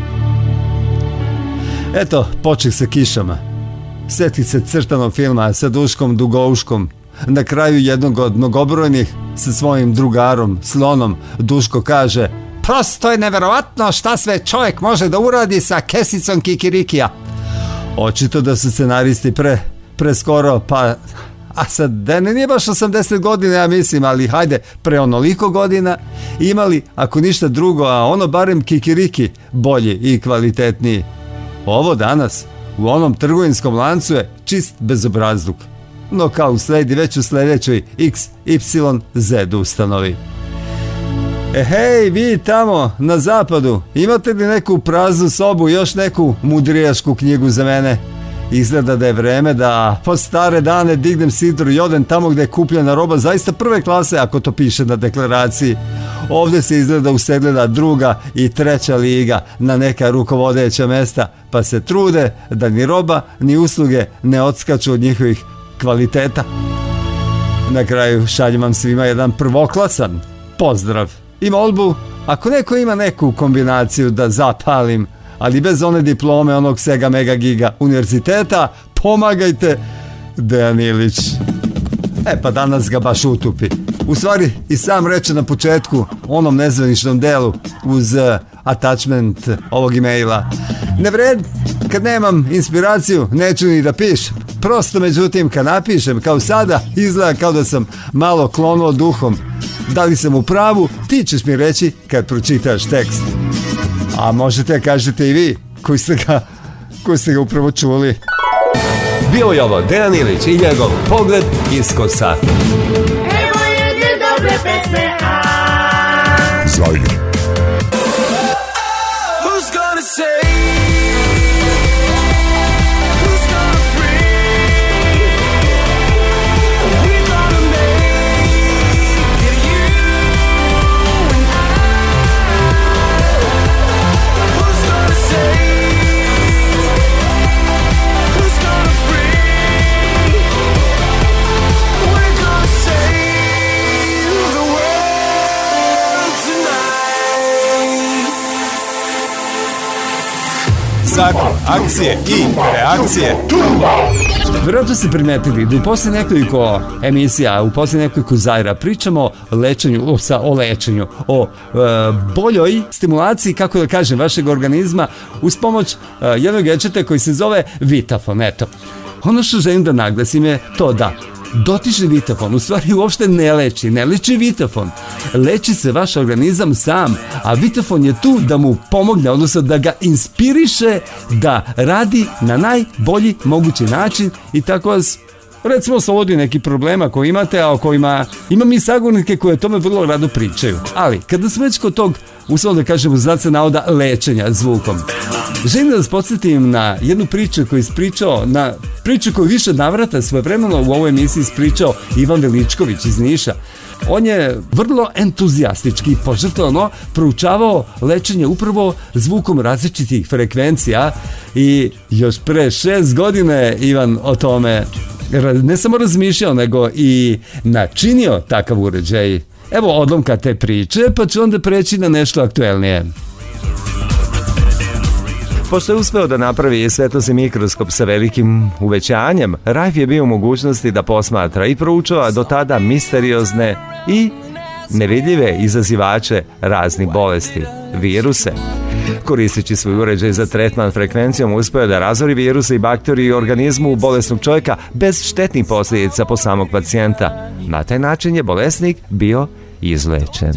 B: Eto, počeh sa kišama. Setih se crtanog filma sa Duškom Dugouškom. Na kraju jednog od mnogobrojnih sa svojim drugarom, slonom, Duško kaže: prosto je neverovatno šta sve čovjek može da uradi sa kesicom kikirikija. Očito da su scenaristi preskoro, pa... A sad, da nije baš 80 godina, ja mislim, ali hajde, pre onoliko godina, imali, ako ništa drugo, a ono barem kikiriki, bolji i kvalitetniji. Ovo danas, u onom trgovinskom lancu je čist bezobrazluk. No kao usledi već u sledećoj XYZ ustanovi. Hej, vi tamo na zapadu, imate li neku praznu sobu, još neku mudrijašku knjigu za mene? Izgleda da je vreme da po stare dane dignem sidru i odem tamo gde je kupljena roba zaista prve klase, ako to piše na deklaraciji. Ovde se izgleda usedljena druga i treća liga na neka rukovodeća mesta, pa se trude da ni roba ni usluge ne odskaču od njihovih kvaliteta. Na kraju šaljem vam svima jedan prvoklasan pozdrav i molbu, ako neko ima neku kombinaciju da zapalim, ali bez one diplome onog Sega Mega Giga univerziteta, pomagajte, Dejan Ilić. Pa danas ga baš utupi. U stvari i sam reče na početku, onom nezvaničnom delu uz attachment ovog e-maila. Ne vredi, kad nemam inspiraciju, neću ni da pišem. Prosto, međutim, kad napišem kao sada, izgleda kao da sam malo klonuo duhom. Da li sam u pravu, ti ćeš mi reći kad pročitaš tekst. A možete kažete i vi, koji ste ga upravo čuli.
Q: Bio je ovo Dejan Ilić i njegov pogled iskosa.
H: Evo jedne dobre pesme,
Q: Zajde.
H: Who's gonna say? Who's gonna bring
Q: Spektakl, akcije i reakcije.
B: Vjerojatno ste primetili da u poslije nekoliko emisija, u poslije nekoliko zajra pričamo o lečenju, o boljoj stimulaciji, kako da kažem, vašeg organizma uz pomoć jednog gadgeta koji se zove Vitafon. Eto, ono što želim da naglasim je to da dotični Vitafon u stvari uopšte ne leči Vitafon. Leči se vaš organizam sam, a Vitafon je tu da mu pomogne, odnosno da ga inspiriše da radi na najbolji mogući način i tako vas recimo oslobodi neki problema koji imate, a o kojima imam i sagovornike koje o tome vrlo rado pričaju. Ali kada smo već kod tog, uslovno da kažemo znaca navoda, lečenja zvukom, želim da vas podsjetim na jednu priču koju ispričao, na priču koju više navrata svojevremeno u ovoj emisiji ispričao Ivan Veličković iz Niša. On je vrlo entuzijastički i požrtvovano proučavao lečenje upravo zvukom različitih frekvencija i još pre 6 godina je Ivan o tome ne samo razmišljao, nego i načinio takav uređaj. Evo odlomka te priče, pa ću onda preći na nešto aktuelnije.
Q: Pošto je uspeo da napravi svetlosni mikroskop sa velikim uvećanjem, Rajf je bio u mogućnosti da posmatra i proučava do tada misteriozne i nevidljive izazivače raznih bolesti, viruse. Koristeći svoj uređaj za tretman frekvencijom, uspeo da razori viruse i bakterije u organizmu bolesnog čovjeka bez štetnih posljedica po samog pacijenta. Na taj način je bolesnik bio izlečen.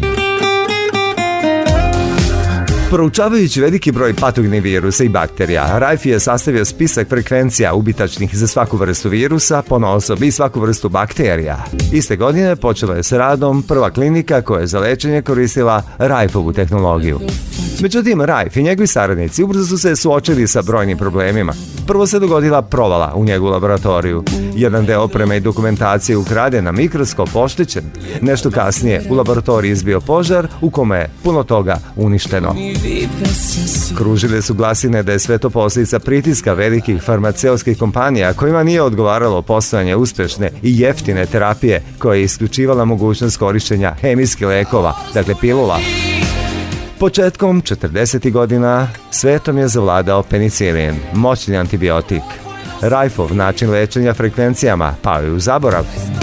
Q: Proučavajući veliki broj patogenih virusa i bakterija, Rajf je sastavio spisak frekvencija ubitačnih za svaku vrstu virusa, ponaosob i svaku vrstu bakterija. Iste godine počela je sa radom prva klinika koja je za lečenje koristila Rajfovu tehnologiju. Međutim, Rajf i njegovi saradnici ubrzo su se suočili sa brojnim problemima. Prvo se dogodila provala u njegovu laboratoriju. Jedan deo opreme i dokumentacije ukraden, na mikroskop oštećen. Nešto kasnije u laboratoriji izbio požar u kome je puno toga uništeno. Kružile su glasine da je sve to posljedica pritiska velikih farmaceutskih kompanija kojima nije odgovaralo postojanje uspješne i jeftine terapije koja je isključivala mogućnost korištenja hemijskih lekova, dakle pilula. Početkom 40. godina svetom je zavladao penicilin, moćni antibiotik. Rajfov način lečenja frekvencijama pao je u zaborav.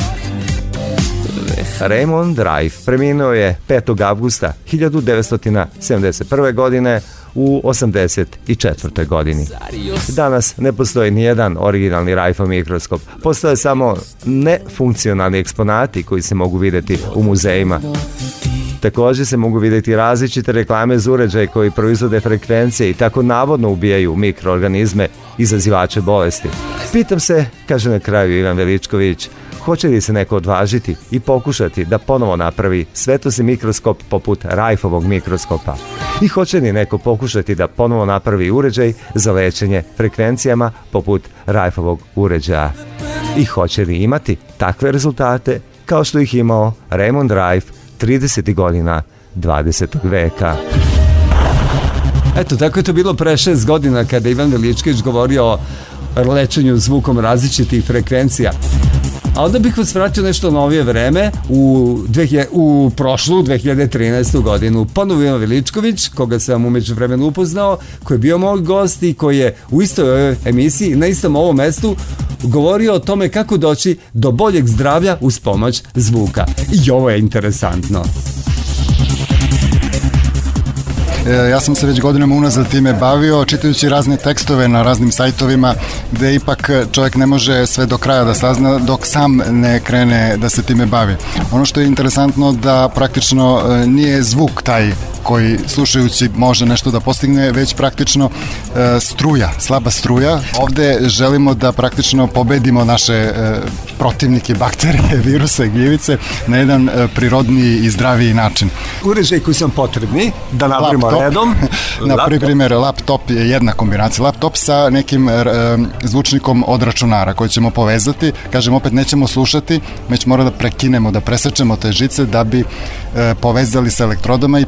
Q: Raymond Rajf preminuo je 5. avgusta 1971. godine u 84. godini. Danas ne postoji nijedan originalni Rajfov mikroskop. Postoje samo nefunkcionalni eksponati koji se mogu vidjeti u muzejima. Također se mogu vidjeti različite reklame za uređaje koji proizvode frekvencije i tako navodno ubijaju mikroorganizme izazivače bolesti. Pitam se, kaže na kraju Ivan Veličković, hoće li se neko odvažiti i pokušati da ponovo napravi svetlosni mikroskop poput Rajfovog mikroskopa? I hoće li neko pokušati da ponovo napravi uređaj za lečenje frekvencijama poput Rajfovog uređaja? I hoće li imati takve rezultate kao što ih imao Raymond Rajf 30. godina 20. veka?
B: Eto, tako je to bilo pre 6 godina kada Ivan Veličković govorio o lečenju zvukom različitih frekvencija. A onda bih vas vratio nešto novije vreme u prošlu 2013. godinu. Ponovo Ivan Veličković, koga sam umeđu vremenu upoznao, koji je bio moj gost i koji je u istoj ovoj emisiji, na istom ovom mestu, govorio o tome kako doći do boljeg zdravlja uz pomoć zvuka. I ovo je interesantno.
R: Ja sam se već godinama unazad time bavio, čitajući razne tekstove na raznim sajtovima gde ipak čovjek ne može sve do kraja da sazna dok sam ne krene da se time bavi. Ono što je interesantno da praktično nije zvuk taj koji slušajući može nešto da postigne, već praktično struja, slaba struja. Ovde želimo da praktično pobedimo naše protivnike, bakterije, viruse, gljivice na jedan prirodniji i zdraviji način.
K: Uređaj koji su potrebni da napravimo redom.
R: Na primjer, laptop je jedna kombinacija. Laptop sa nekim zvučnikom od računara koji ćemo povezati. Kažem, opet nećemo slušati, već mora da prekinemo, da presečemo te žice da bi povezali sa elektrodama i propustili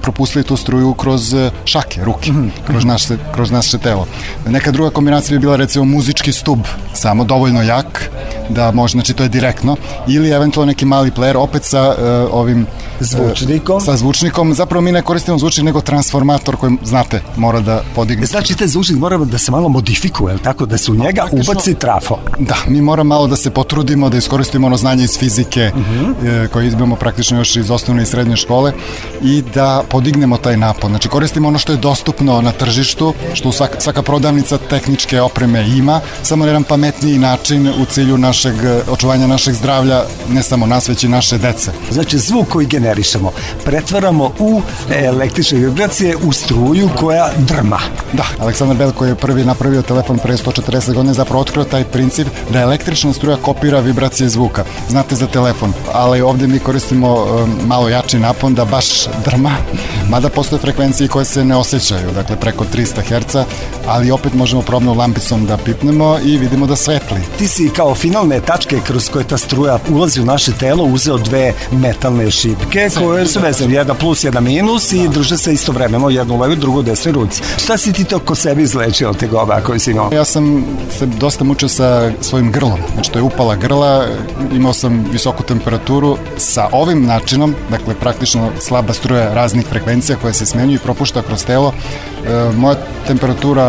R: tu struju kroz šake, ruke, kroz naše telo. Neka druga kombinacija bi bila recimo muzički stub, samo dovoljno jak da može, znači to je direktno, ili eventualno neki mali player opet sa ovim
S: zvučnikom.
R: Sa zvučnikom. Zapravo mi ne koristimo zvučnik nego transformator koji, znate, mora da podigne.
S: Znači taj zvučnik mora da se malo modifikuje, tako da se u njega ubaci trafo.
R: Da, mi moramo malo da se potrudimo, da iskoristimo ono znanje iz fizike koje izbijemo praktično još iz osnovne i srednje škole i da podignemo taj napon. Znači koristimo ono što je dostupno na tržištu, što svaka prodavnica tehničke opreme ima, samo na jedan pametniji način u cilju očuvanja našeg zdravlja, ne samo nas, već i naše dece.
S: Znači zvuk koji generišemo pretvaramo u električne vibracije, u struju koja drma.
R: Da, Aleksandar Bell koji je prvi napravio telefon pre 140 godina zapravo otkrio taj princip da električna struja kopira vibracije zvuka. Znate za telefon, ali ovdje mi koristimo malo jači napon da baš drma, mada postoje frekvencije koje se ne osjećaju, dakle preko 300 Hz, ali opet možemo probnom lampicom da pipnemo i vidimo da svetli.
S: Ti si kao finalne tačke kroz koje ta struja ulazi u naše telo uzeo dve metalne šipke koje su vezane, jedna plus, jedna minus i drže se istovremeno jednu u levoj, drugu u desnoj ruci. Šta si ti to ko sebi izlečio od tegoba koji si imao?
R: Ja sam se dosta mučio sa svojim grlom, znači to je upala grla, imao sam visoku temperaturu sa ovim načinom, dakle praktično slaba struja raznih frekvencija koja se smenjuje i propušta kroz telo. Moja temperatura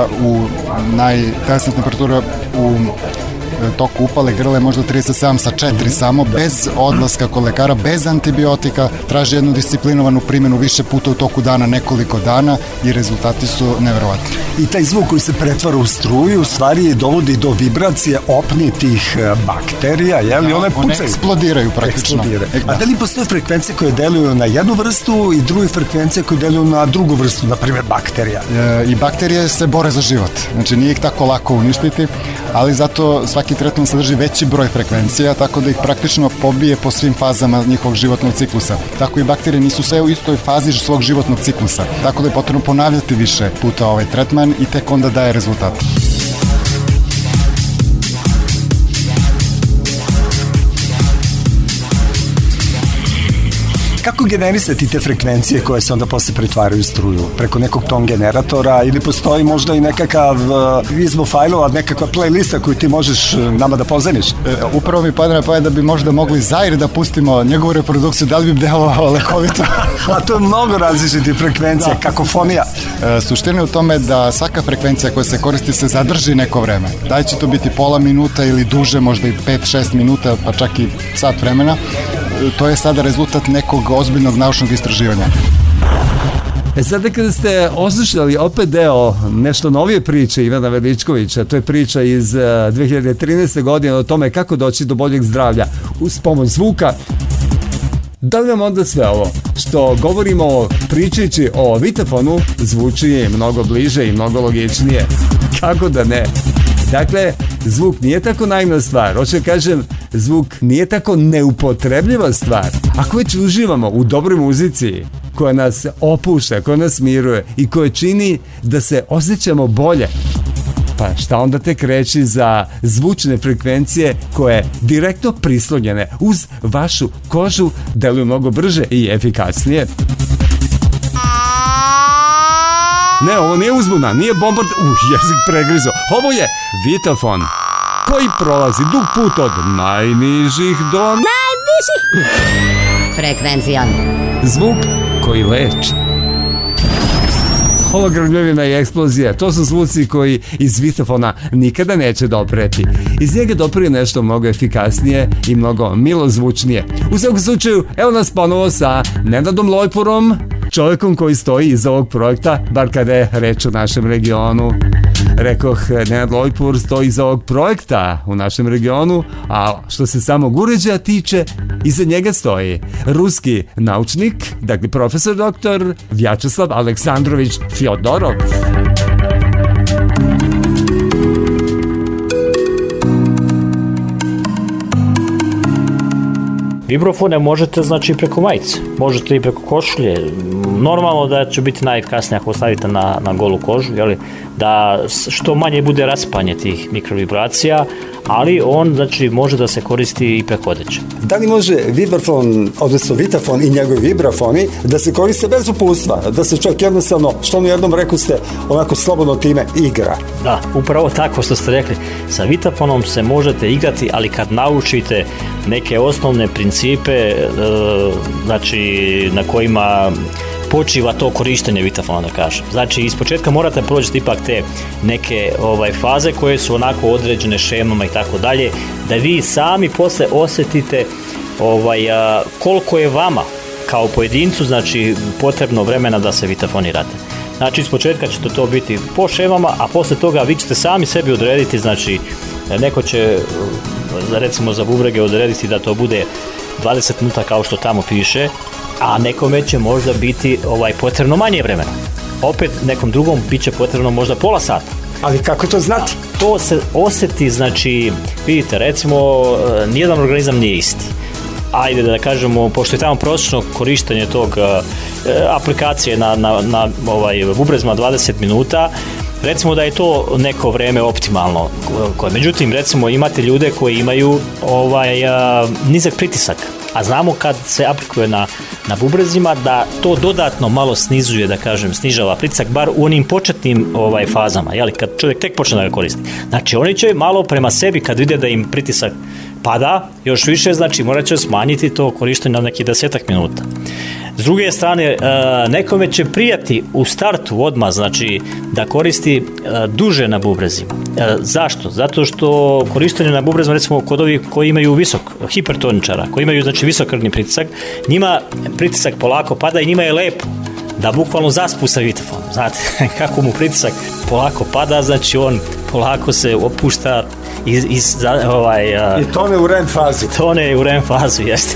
R: telesna temperatura u toku upale grle možda 37 sa 4 samo, bez odlaska kod lekara, bez antibiotika, traži jednu disciplinovanu primjenu više puta u toku dana, nekoliko dana i rezultati su neverovatni.
S: I taj zvuk koji se pretvara u struju u stvari dovodi do vibracije opnitih bakterija, jel? I one pucaju.
R: One eksplodiraju praktično.
S: A da li postoje frekvencije koje deluju na jednu vrstu i druge frekvencije koje deluju na drugu vrstu, na primjer bakterija?
R: I bakterije se bore za život, znači nije ih tako lako uništiti, ali zato svaki tretman sadrži veći broj frekvencija, tako da ih praktično pobije po svim fazama njihovog životnog ciklusa. Tako i bakterije nisu sve u istoj fazi svog životnog ciklusa, tako da je potrebno ponavljati više puta ovaj tretman i tek onda daje rezultat.
S: Kako generisati te frekvencije koje se onda posle pretvaraju u struju? Preko nekog ton generatora ili postoji možda i nekakav izbo fajlova, nekakva playlista koju ti možeš nama da pozemiš?
R: Upravo mi pada na pamet da bi možda mogli Zair da pustimo njegovu reprodukciju, da li bi delovalo lekovito?
S: A to je mnogo različitih frekvencija, kakofonija.
R: Suština je u tome da svaka frekvencija koja se koristi se zadrži neko vreme. Da li će to biti pola minuta ili duže, možda i 5-6 minuta, pa čak i sat vremena. To je sada rezultat nekog ozbiljnog naučnog istraživanja.
B: Sada kada ste oslušali opet deo nešto novije priče Ivana Veličkovića, to je priča iz 2013. godine o tome kako doći do boljeg zdravlja uz pomoć zvuka, da li vam onda sve ovo što govorimo pričajući o Vitafonu zvuči mnogo bliže i mnogo logičnije? Kako da ne? Dakle, zvuk nije tako naivna stvar. Hoće kažem, zvuk nije tako neupotrebljiva stvar. Ako već uživamo u dobroj muzici koja nas opušta, koja nas miruje i koja čini da se osjećamo bolje, pa šta onda tek reći za zvučne frekvencije koje direktno prislonjene uz vašu kožu deluju mnogo brže i efikasnije? Ne, ovo nije uzbuna, nije bombard... jezik pregrizo. Ovo je Vitafon, koji prolazi dug put od najnižih do... najviših
T: frekvencija.
B: Zvuk koji leči. Ova grmljavina i eksplozija, to su zvuci koji iz Vitafona nikada neće dopreti. Iz njega dopre nešto mnogo efikasnije i mnogo milozvučnije. U svakom slučaju, evo nas ponovo sa Nenadom Lojpurom, čovjekom koji stoji iza ovog projekta, bar kada je reč o našem regionu. Rekoh, Nenad Lojpur stoji iza ovog projekta u našem regionu, a što se samog uređaja tiče, iza njega stoji ruski naučnik, dakle profesor doktor Vjačeslav Aleksandrović Fjodorov.
U: Vibrofone možete znači preko majice. možete i preko košulje. Normalno da će biti najefikasnije ako ostavite na golu kožu, jeli, da što manje bude raspanje tih mikrovibracija, ali on znači može da se koristi i preko odeće.
S: Da li može vibrafon, odnosno vitafon i njegovi vibrafoni da se koriste bez uputstva, da se čovjek jednostavno, što mi jednom rekao ste, onako slobodno time igra?
U: Da, upravo tako što ste rekli. Sa vitafonom se možete igrati, ali kad naučite neke osnovne principe, znači na kojima počiva to korištenje vitafona, da kažem. Znači, ispočetka morate proći ipak te neke faze koje su onako određene šemama i tako dalje, da vi sami posle osjetite koliko je vama kao pojedincu, znači, potrebno vremena da se vitafonirate. Znači, ispočetka ćete to biti po šemama, a posle toga vi ćete sami sebi odrediti, znači, neko će, recimo za bubrege, odrediti da to bude 20 minuta kao što tamo piše, a nekome će možda biti potrebno manje vremena. Opet nekom drugom bit će potrebno možda pola sata.
S: Ali kako to znati?
U: To se osjeti, znači, vidite, recimo, nijedan organizam nije isti. Ajde da kažemo, pošto je tamo prosječno korištenje tog aplikacije na bubrezima 20 minuta, recimo da je to neko vreme optimalno. Međutim, recimo, imate ljude koji imaju nizak pritisak, a znamo kad se aplikuje na bubrezima da to dodatno malo snizuje, da kažem, snižava pritisak, bar u onim početnim fazama, jeli, kad čovjek tek počne da ga koristi. Znači, oni će malo prema sebi, kad vide da im pritisak pada još više, znači morat će smanjiti to korištenje na neki 10 minuta. S druge strane, nekome će prijati u startu odmah, znači, da koristi duže na bubrezima. Zašto? Zato što korištenje na bubrezima, recimo kod ovih koji imaju visok hipertoničara, koji imaju, znači, visok krvni pritisak, njima pritisak polako pada i njima je lepo da bukvalno zaspu sa vitafonom. Znate, kako mu pritisak polako pada, znači on polako se opušta i
S: tone u REM fazi.
U: Tone u REM fazi, jeste.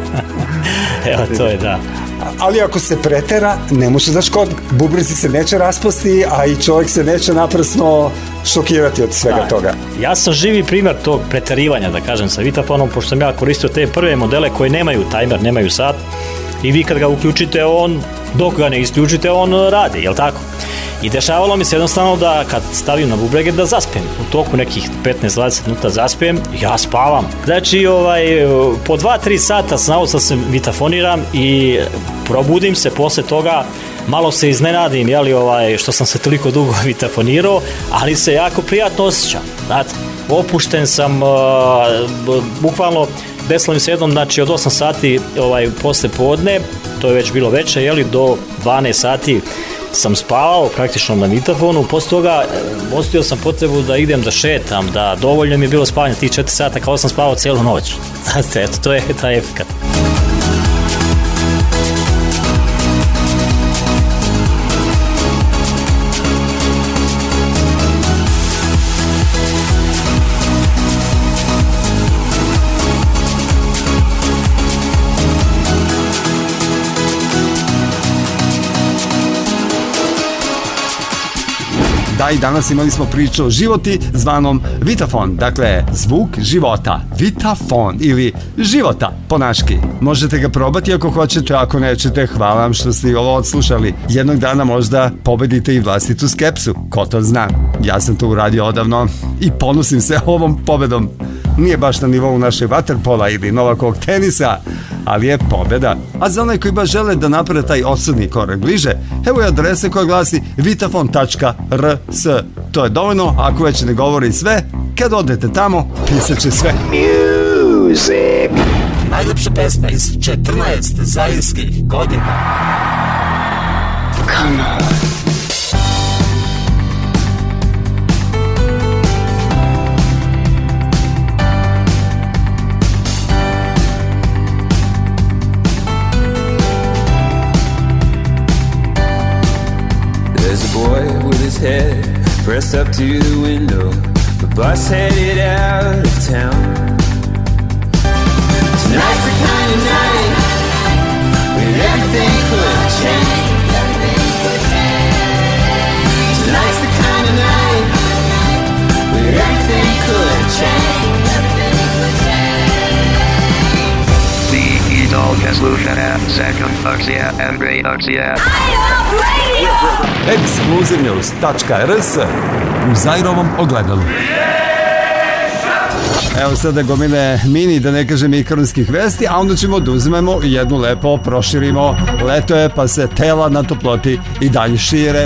U: Evo, to je da.
S: Ali ako se pretera, ne može da škodi. Bubrezi se neće raspasti, a i čovjek se neće naprasno šokirati od svega toga.
U: Ja sam živi primjer tog preterivanja, da kažem, sa vitafonom, pošto sam ja koristio te prve modele koje nemaju tajmer, nemaju sat, i vi kad ga uključite, dok ga ne isključite, on radi, jel tako? I dešavalo mi se jednostavno da kad stavim na bubrege da zaspijem. U toku nekih 15-20 minuta zaspijem, ja spavam. Znači, po 2-3 sata znao sam se vitafoniram i probudim se posle toga, malo se iznenadim, što sam se toliko dugo vitafonirao, ali se jako prijatno osjećam. Znate, opušten sam, bukvalno desilo mi se jednom, znači od 8 sati posle podne, to je već bilo veče, do 12 sati sam spavao praktično na vitafonu, posle toga ostio sam potrebu da idem da šetam, da dovoljno mi je bilo spavanje tih 4 sata kao sam spavao cijelu noć. Znate, eto, to je taj efekat.
B: Da, i danas imali smo priču o životi zvanom vitafon, dakle zvuk života, vitafon ili života po naški. Možete ga probati ako hoćete, ako nećete, hvala vam što ste ovo odslušali. Jednog dana možda pobedite i vlastitu skepsu, ko to zna. Ja sam to uradio odavno i ponosim se ovom pobedom. Nije baš na nivou našeg vaterpola ili Novakovog tenisa, ali je pobeda. A za onaj koji baš žele da naprave taj osudni korak bliže, evo je adresa koja glasi vitafon.rs. To je dovoljno, ako već ne govori sve, kad odete tamo, pisat će sve.
V: Music. Najlepša pesma iz 14 zajinskih godina. Come on.
W: Head pressed up to the window, the bus headed out of town. Tonight's the kind of night when everything could change. Tonight's the kind of night when everything could change.
X: The Idol Solution
W: Second Oxia and Ray Oxia.
B: Exclusivenews.rs u Zairovom ogledalu. Evo sada gomile mini, da ne kažem ikronskih vesti, a onda ćemo da uzmemo i jednu lepo proširimo. Leto je pa se tela na toploti i dalje šire.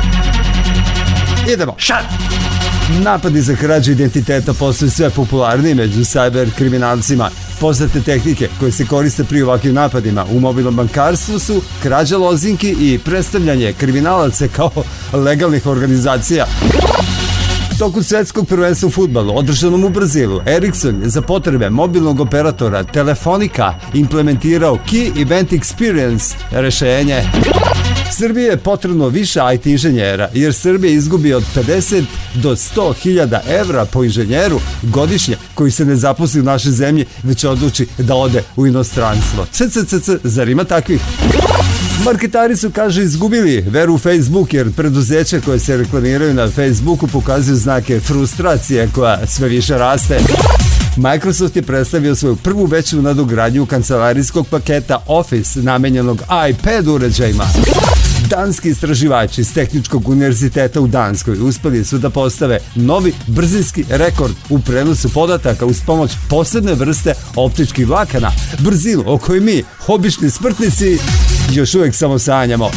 B: Idemo. Napadi za krađu identiteta postaju sve popularniji među cyber kriminalcima. Poznate tehnike koje se koriste pri ovakvim napadima u mobilnom bankarstvu su krađa lozinki i predstavljanje kriminalaca kao legalnih organizacija. Toku svetskog prvenstva u fudbalu održanom u Brazilu, Ericsson je za potrebe mobilnog operatora Telefonica implementirao Key Event Experience rešenje. Srbiji je potrebno više IT inženjera, jer Srbija izgubi od 50 do 100.000 evra po inženjeru godišnje koji se ne zaposli u našoj zemlji, već odluči da ode u inostranstvo. Zar ima takvih? Marketari su, kaže, izgubili veru u Facebook, jer preduzeća koje se reklamiraju na Facebooku pokazuju znake frustracije koja sve više raste. Microsoft je predstavio svoju prvu veću nadogradnju kancelarijskog paketa Office namenjenog iPad uređajima. Danski istraživači iz Tehničkog univerziteta u Danskoj uspeli su da postave novi brzinski rekord u prenosu podataka uz pomoć posebne vrste optičkih vlakana. Brzinu o kojoj mi, obični smrtnici, još uvijek samo sanjamo.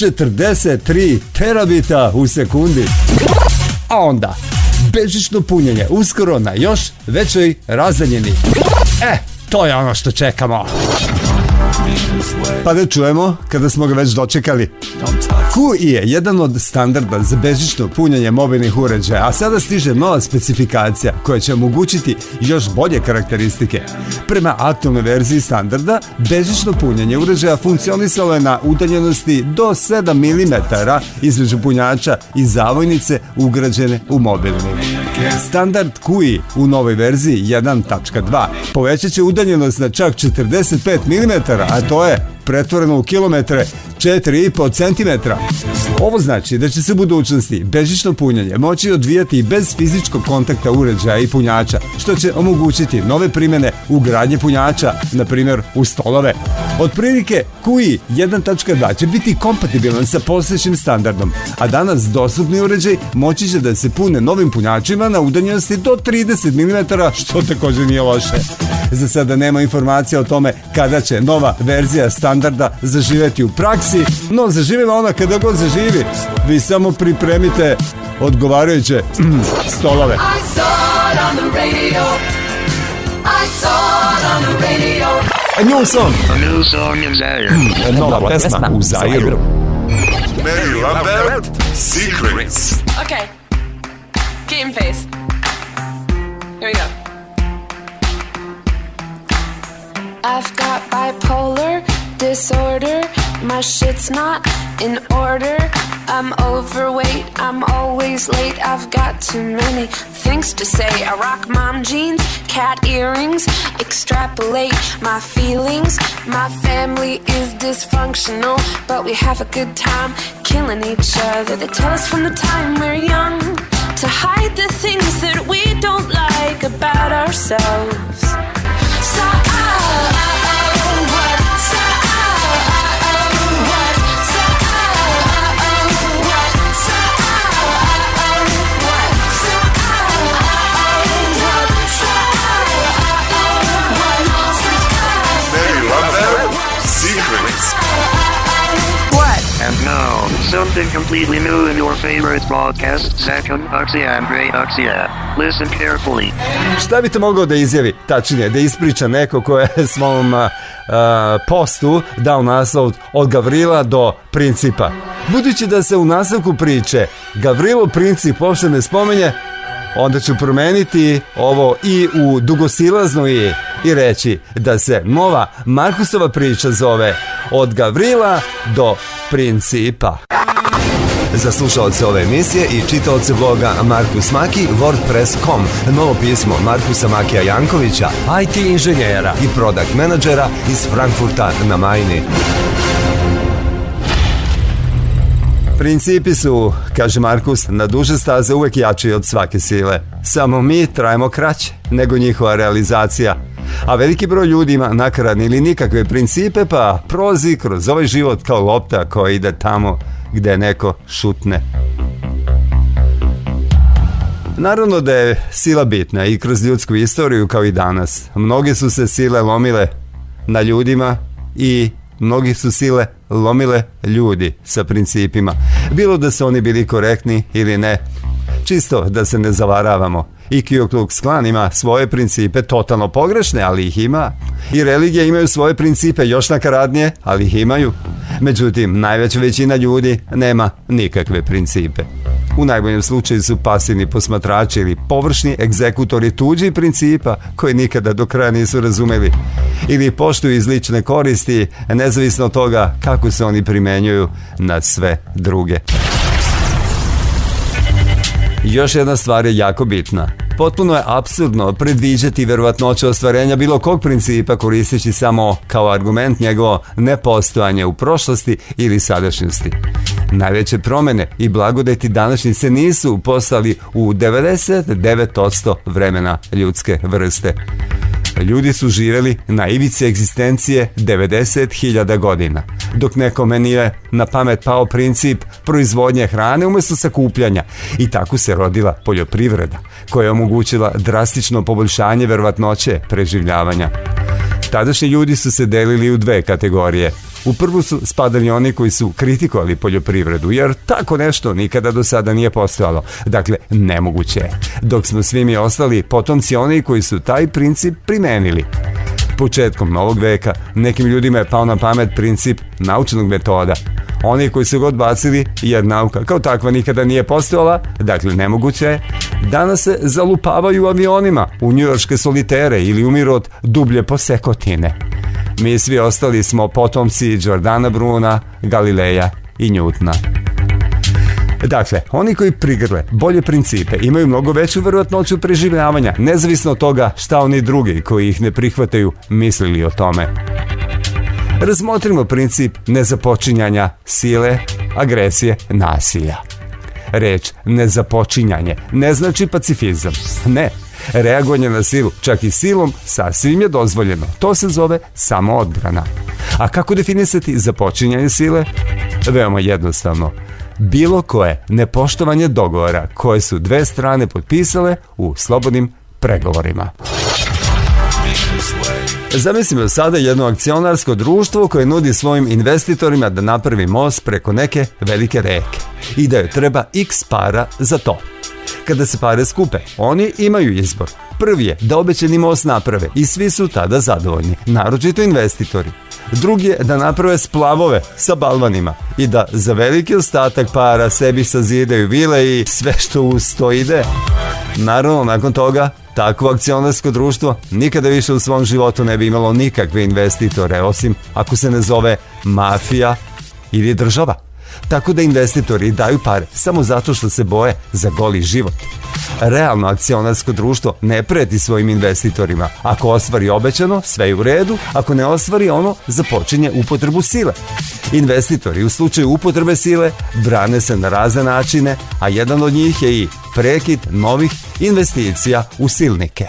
B: 43 terabita u sekundi. A onda, bežično punjenje uskoro na još većoj razdaljini. To je ono što čekamo. Pa da čujemo kada smo ga već dočekali. QI je jedan od standarda za bežično punjenje mobilnih uređaja, a sada stiže nova specifikacija koja će omogućiti još bolje karakteristike. Prema aktualnoj verziji standarda, bežično punjenje uređaja funkcionisalo je na udaljenosti do 7 mm između punjača i zavojnice ugrađene u mobilni. Standard QI u novoj verziji 1.2 povećat će udaljenost na čak 45 mm, a to je pretvoreno u kilometre 4,5 cm. Ovo znači da će se u budućnosti bežično punjenje moći odvijati bez fizičkog kontakta uređaja i punjača, što će omogućiti nove primjene ugradnje punjača, na primjer u stolove. Otprilike QI 1.2 će biti kompatibilan sa postojećim standardom, a danas dostupni uređaj moći će da se pune novim punjačima na udaljenosti do 30 mm, što također nije loše. Za sada nema informacija o tome kada će nova verzija standarda zaživjeti u praksi, no zaživjela ona kada god zaživi. Vi samo pripremite odgovarajuće stolove. A new song.
W: A new song in Zaire.
B: Nova pesma u Zairu.
N: Mary Lambert, Secrets.
C: Okay. Game face. Here we go. I've got bipolar disorder. My shit's not in order. I'm overweight, I'm always late. I've got too many things to say. I rock mom jeans, cat earrings, extrapolate my feelings. My family is dysfunctional, but we have a good time killing each other. They tell us from the time we're young to hide the things that we don't like about ourselves. So
W: And now, something completely new in your favorite podcast, Second Oxia and Ray Oxia. Listen carefully.
B: Šta bi to mogao da izjavi? Tačnije, da ispriča neko ko je svom postu dao naslov od Gavrila do Principa. Budući da se u nastavku priče Gavrilo Princip uopšte ne spomenje, onda ću promeniti ovo i u dugosilazno i reći da se nova Markusova priča zove Od Gavrila do Principa.
Q: Za slušalce ove emisije i čitaoce bloga Markus Maki, WordPress.com, novo pismo Markusa Makija Jankovića, IT inženjera i product menadžera iz Frankfurta na Majni.
B: Principi su, kaže Markus, na duže staze uvek jači od svake sile. Samo mi trajemo kraće nego njihova realizacija. A veliki broj ljudi ima nakaradne ili nikakve principe, pa prozi kroz ovaj život kao lopta koja ide tamo gde neko šutne. Naravno da je sila bitna i kroz ljudsku istoriju kao i danas. Mnoge su se sile lomile na ljudima i mnogi su sile lomile ljudi sa principima. Bilo da su oni bili korektni ili ne. Čisto da se ne zavaravamo. I Ku Klux Klan ima svoje principe totalno pogrešne, ali ih ima. I religije imaju svoje principe još nakaradnije, ali ih imaju. Međutim, najveća većina ljudi nema nikakve principe. U najboljem slučaju su pasivni posmatrači ili površni egzekutori tuđih principa koje nikada do kraja nisu razumeli. Ili poštuju iz lične koristi, nezavisno od toga kako se oni primenjuju na sve druge. Još jedna stvar je jako bitna. Potpuno je apsurdno predviđati verovatnoću ostvarenja bilo kog principa koristeći samo kao argument njegovo nepostojanje u prošlosti ili sadašnjosti. Najveće promene i blagodeti današnjice nisu postali u 99% vremena ljudske vrste. Ljudi su živjeli na ivici egzistencije 90.000 godina, dok nekome nije na pamet pao princip proizvodnje hrane umjesto sakupljanja. I tako se rodila poljoprivreda, koja je omogućila drastično poboljšanje verovatnoće preživljavanja. Tadašnji ljudi su se delili u dve kategorije. U prvu su spadali oni koji su kritikovali poljoprivredu, jer tako nešto nikada do sada nije postojalo. Dakle, nemoguće je. Dok smo svi mi ostali potomci oni koji su taj princip primenili. Početkom novog veka nekim ljudima je pao na pamet princip naučnog metoda. Oni koji su ga odbacili jer nauka kao takva nikada nije postojala, dakle nemoguće je, danas se zalupavaju avionima u njujorške solitere ili umiru od dublje posekotine. Mi svi ostali smo potomci Jordana Bruna, Galileja i Njutna. Dakle, oni koji prigrle bolje principe imaju mnogo veću verovatnoću preživljavanja, nezavisno od toga šta oni drugi koji ih ne prihvataju mislili o tome. Razmotrimo princip nezapočinjanja sile, agresije, nasilja. Reč nezapočinjanje ne znači pacifizam. Ne. Reagovanje na silu, čak i silom, sasvim je dozvoljeno. To se zove samoodbrana. A kako definisati započinjanje sile? Veoma jednostavno. Bilo koje nepoštovanje dogovora koje su dve strane potpisale u slobodnim pregovorima. Zamislimo sada jedno akcionarsko društvo koje nudi svojim investitorima da napravi most preko neke velike reke i da joj treba x para za to. Kada se pare skupe, oni imaju izbor. Prvi je da obećani most naprave i svi su tada zadovoljni, naročito investitori. Drugi je da naprave splavove sa balvanima i da za veliki ostatak para sebi sazidaju vile i sve što uz to ide. Naravno, nakon toga, takvo akcionarsko društvo nikada više u svom životu ne bi imalo nikakve investitore, osim ako se ne zove mafija ili država. Tako da investitori daju pare samo zato što se boje za goli život. Realno akcionarsko društvo ne preti svojim investitorima. Ako ostvari obećano, sve je u redu. Ako ne ostvari, ono započinje upotrebu sile. Investitori u slučaju upotrebe sile brane se na razne načine, a jedan od njih je i prekid novih investicija u silnike.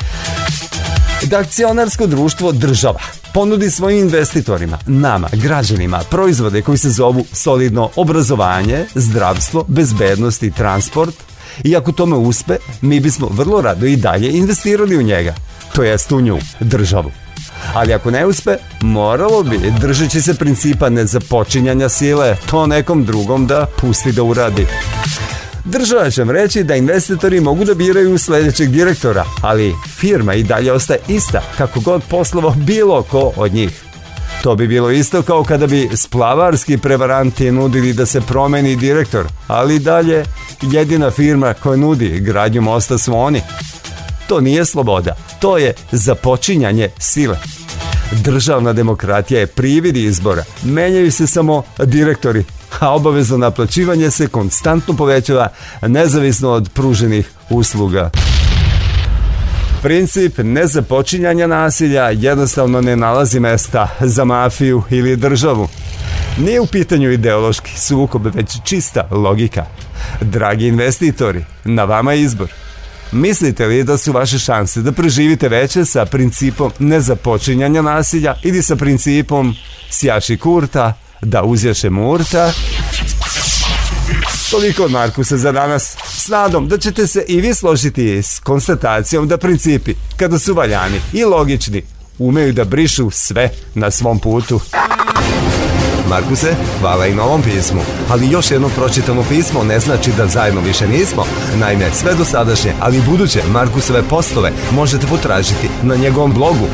B: Da akcionarsko društvo država ponudi svojim investitorima, nama, građanima, proizvode koji se zovu solidno obrazovanje, zdravstvo, bezbednost i transport, i ako tome uspe, mi bismo vrlo rado i dalje investirali u njega, to jest u nju, državu. Ali ako ne uspe, moralo bi, držeći se principa nezapočinjanja sile, to nekom drugom da pusti da uradi. Država će vam reći da investitori mogu da biraju sljedećeg direktora, ali firma i dalje ostaje ista, kako god poslovao bilo ko od njih. To bi bilo isto kao kada bi splavarski prevaranti nudili da se promeni direktor, ali dalje jedina firma koja nudi gradnju mosta su oni. To nije sloboda, to je započinjanje sile. Državna demokratija je privid izbora, menjaju se samo direktori, a obavezno naplaćivanje se konstantno povećava nezavisno od pruženih usluga. Princip nezapočinjanja nasilja jednostavno ne nalazi mesta za mafiju ili državu. Nije u pitanju ideološki sukob, već čista logika. Dragi investitori, na vama je izbor. Mislite li da su vaše šanse da preživite veće sa principom nezapočinjanja nasilja ili sa principom sjaši kurta, da uzjaše murta? Toliko od Markusa za danas. S nadom da ćete se i vi složiti s konstatacijom da principi, kada su valjani i logični, umeju da brišu sve na svom putu.
Q: Markuse, hvala i na ovom pismu. Ali još jedno pročitano pismo ne znači da zajedno više nismo. Naime, sve dosadašnje, ali i buduće Markusove postove možete potražiti na njegovom blogu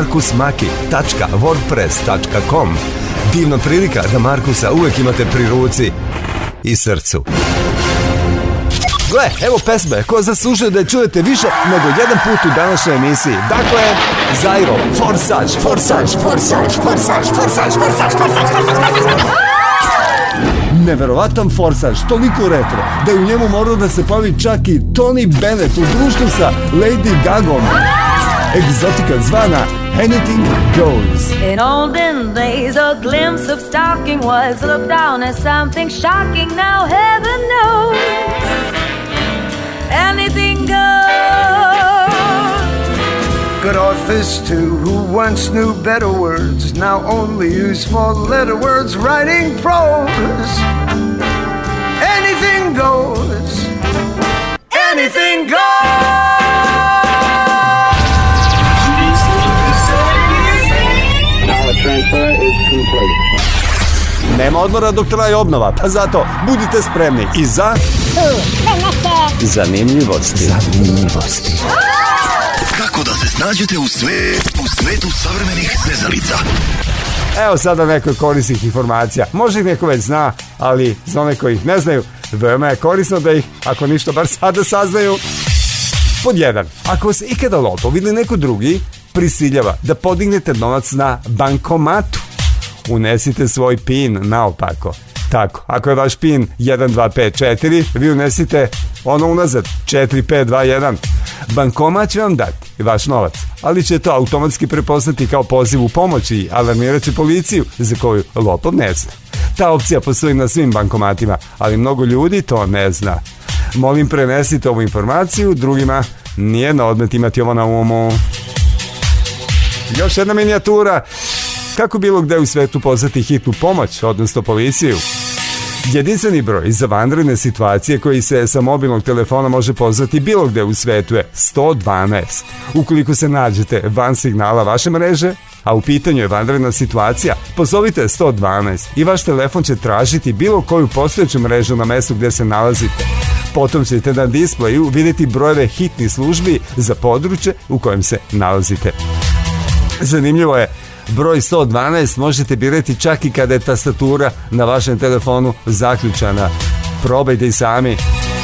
Q: markusmaki.wordpress.com. Divna prilika da Markusa uvek imate pri ruci i srcu. Gle, evo pesme koja zaslužuje da je čujete više nego jedan put u današnjoj emisiji. Dakle, Zairo, Forsage, Forsage, Forsage, Forsage, Forsage, Forsage, Forsage. Neverovatan forsaž, toliko retro, da je u njemu morao da se pojavi čak i Tony Bennett u društvu sa Lady Gagom. Egzotika zvana Anything Goes.
E: In olden days, a glimpse of stalking was looked down as something shocking. Now heaven knows, anything goes.
F: Good authors too, who once knew better words, now only use four-letter words writing prose. Anything goes. Anything goes.
D: Transfer is complete.
B: Nema odmora dok traje obnova, pa zato budite spremni i za zanimljivosti.
I: Kako da se snađete u svetu savremenih sezalica?
B: Evo sada neko korisnih informacija. Može ih neko već zna, ali za one koji ih ne znaju, veoma je korisno da ih, ako ništa, bar sada saznaju. Pod 1. Ako vas ikada lopov ili neko drugi prisiljava da podignete novac na bankomatu, unesite svoj PIN naopako. Tako, ako je vaš PIN 1254, vi unesite ono unazad 4521. Bankomat će vam dati vaš novac, ali će to automatski prepoznati kao poziv u pomoć i alarmirat će policiju, za koju lopov ne zna. Ta opcija postoji na svim bankomatima, ali mnogo ljudi to ne zna. Molim, prenesite ovu informaciju drugima, nije na odmet imati ovo na umu. Još jedna minijatura. Kako bilo gde u svetu pozvati hitnu pomoć, odnosno policiju? Jedinstveni broj za vanredne situacije koji se sa mobilnog telefona može pozvati bilo gde u svetu je 112. Ukoliko se nađete van signala vaše mreže, a u pitanju je vanredna situacija, pozovite 112 i vaš telefon će tražiti bilo koju postojeću mrežu na mestu gde se nalazite. Potom ćete na displeju vidjeti brojeve hitnih službi za područje u kojem se nalazite. Zanimljivo je, broj 112 možete birati čak i kada je tastatura na vašem telefonu zaključana. Probajte i sami.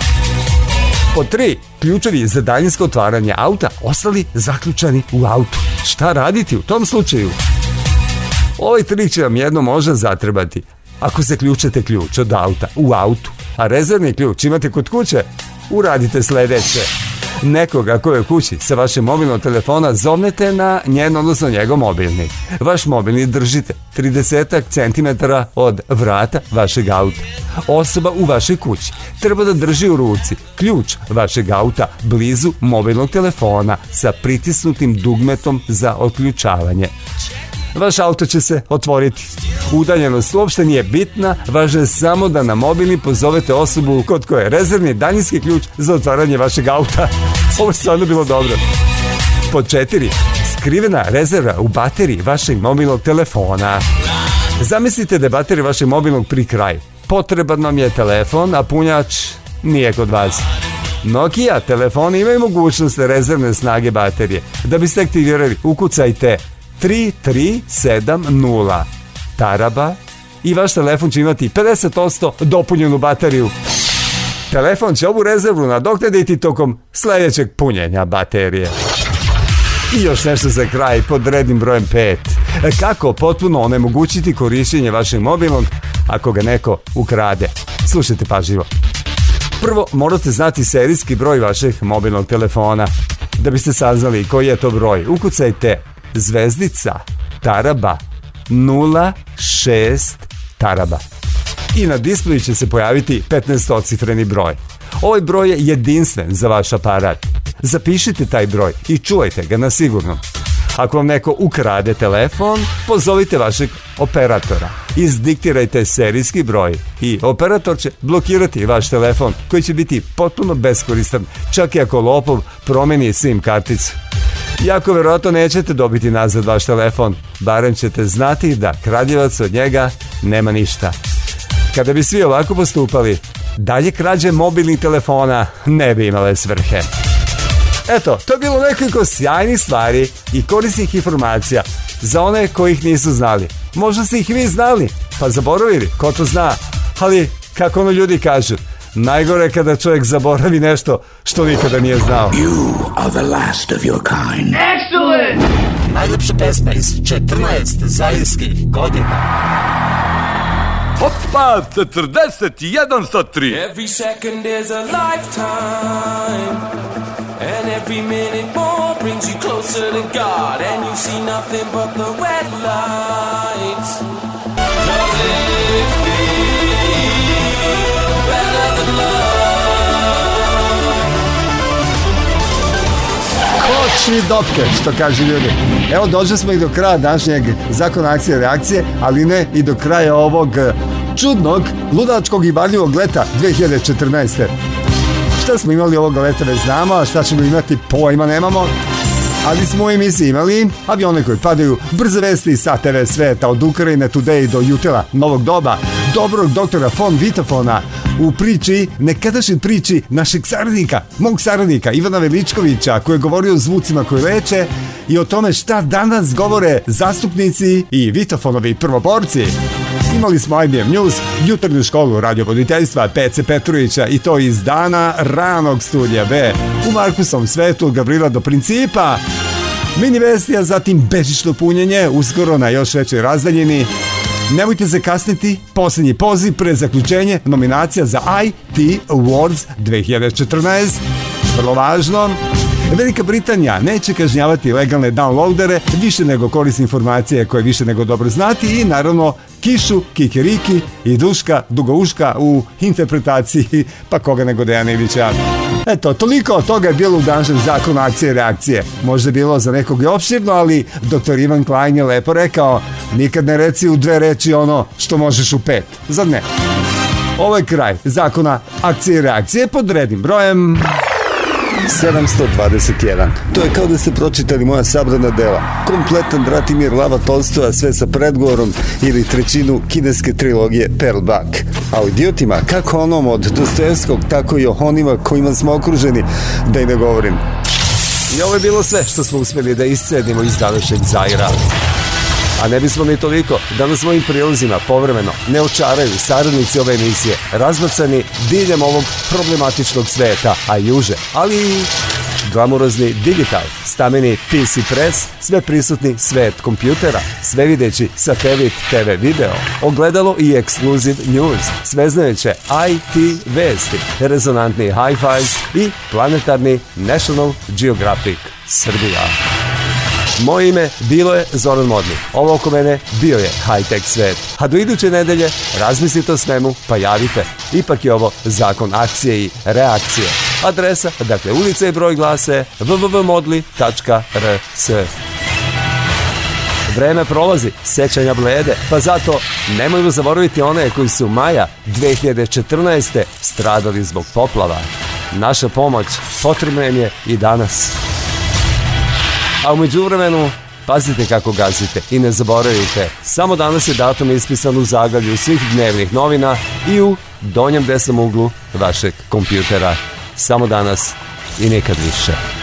B: Pod 3. Ključevi za daljinsko otvaranje auta ostali zaključani u autu. Šta raditi u tom slučaju? Ovaj trik će vam jedno možda zatrebati. Ako zaključate ključ od auta u autu, a rezervni ključ imate kod kuće, uradite sledeće. Nekoga ko je u kući sa vašeg mobilnog telefona zovnete na njen, odnosno njegov mobilni. Vaš mobilni držite 30 cm od vrata vašeg auta. Osoba u vašoj kući treba da drži u ruci ključ vašeg auta blizu mobilnog telefona sa pritisnutim dugmetom za otključavanje. Vaš auto će se otvoriti. Udaljenost uopšte nije bitna, važno je samo da na mobilni pozovete osobu kod koje je rezervni daljinski ključ za otvaranje vašeg auta. Ovo je stvarno bilo dobro. Pod 4. Skrivena rezerva u bateriji vašeg mobilnog telefona. Zamislite da je baterija vašeg mobilnog pri kraju. Potreban vam je telefon, a punjač nije kod vas. Nokia telefoni imaju mogućnost rezervne snage baterije. Da biste aktivirali, ukucajte 3370 taraba i vaš telefon će imati 50% dopunjenu bateriju. Telefon će ovu rezervu nadoknaditi tokom sledećeg punjenja baterije. I još nešto za kraj pod rednim brojem 5. Kako potpuno onemogućiti korišćenje vašeg mobilnog ako ga neko ukrade? Slušajte pažljivo. Prvo morate znati serijski broj vašeg mobilnog telefona. Da biste saznali koji je to broj, ukucajte zvezdica taraba 06 taraba. I na displeju će se pojaviti 15-ocifreni broj. Ovaj broj je jedinstven za vaš aparat. Zapišite taj broj i čuvajte ga na sigurno. Ako vam neko ukrade telefon, pozovite vašeg operatora. Izdiktirajte serijski broj i operator će blokirati vaš telefon koji će biti potpuno beskoristan, čak i ako lopov promeni SIM karticu. Jako verovatno nećete dobiti nazad vaš telefon, barem ćete znati da kradljivac od njega nema ništa. Kada bi svi ovako postupali, dalje krađe mobilnih telefona ne bi imale svrhe. Eto, to je bilo nekoliko sjajnih stvari i korisnih informacija za one koji ih nisu znali. Možda ste ih vi znali, pa zaboravili, ko to zna. Ali, kako ono ljudi kažu, najgore je kada čovjek zaboravi nešto što nikada nije znao.
V: You are the last of your kind.
H: Excellent!
V: Najlepša pesma iz 14 zajeskih godina.
N: Opa, 41 sa 3.
H: Every second is a lifetime, and every minute more brings you closer to God, and you see nothing but the red lights. Does it feel better than love?
B: Koči dopke, što kažu ljudi. Evo, došli smo i do kraja današnjeg zakona akcije i reakcije, ali ne i do kraja ovog čudnog, ludačkog i varljivog leta 2014. Šta smo imali ovog leta već znamo, a šta ćemo imati pojma nemamo, ali smo u emisiji imali avione koji padaju, brze vesti sa TV sveta, od Ukrajine Today do Jutela, Novog doba, dobrog doktora von Vitafona, u priči, nekadašnjoj priči našeg saradnika, mog saradnika Ivana Veličkovića, koji je govorio o zvucima koji leče i o tome šta danas govore zastupnici i Vitafonovi prvoborci. Imali smo IBM News, jutarnju školu radiovoditeljstva PC Petrovića i to iz dana ranog studija B. U Markusovom svetu od Gavrila do Principa. Mini vestija, zatim bežično punjenje, uskoro na još većoj razdaljini. Nemojte zakasniti, posljednji poziv pre zaključenje nominacija za IT Awards 2014. Vrlo važno. Velika Britanija neće kažnjavati legalne downloadere, više nego korisne informacije koje više nego dobro znati i naravno Kišu, Kikiriki i Duška Dugouška u interpretaciji pa koga nego Dejana Ivića. Eto, toliko od toga je bilo u današnjem zakonu akcije i reakcije. Možda je bilo za nekog i opširno, ali dr. Ivan Klein je lepo rekao, nikad ne reci u 2 reči ono što možeš u 5. Zar ne? Ovo je kraj zakona akcije i reakcije pod rednim brojem 721. To je kao da ste pročitali moja sabrana dela. Kompletan Bratimir Lava Tolstoja, sve sa predgovorom ili trećinu kineske trilogije Pearl Buck. A u idiotima, kako onom od Dostojevskog, tako i o onima kojima smo okruženi, da i ne govorim. I ovo je bilo sve što smo uspjeli da iscedimo iz današnjeg Zaira. A ne bismo ni toliko da na svojim prilozima povremeno ne očaraju saradnici ove emisije, razbacani diljem ovog problematičnog sveta, a i uže, ali i glamurozni digital, stameni PC press, sve prisutni svet kompjutera, sve videći satelit TV video, ogledalo i exclusive news, sveznajuće IT vesti, rezonantni hi-fis i planetarni National Geographic Srbija. Moje ime bilo je Zoran Modni. Ovo oko mene bio je high-tech svet. A do iduće nedelje razmislite o svemu pa javite. Ipak je ovo zakon akcije i reakcije. Adresa, dakle ulica i broj glase www.modli.rs. Vreme prolazi, sećanja blede, pa zato nemojmo zaboraviti one koji su maja 2014. stradali zbog poplava. Naša pomoć potrebna im je i danas. A u međuvremenu, pazite kako gazite i ne zaboravite, samo danas je datum ispisan u zaglavlju svih dnevnih novina i u donjem desnom uglu vašeg kompjutera. Samo danas i nikad više.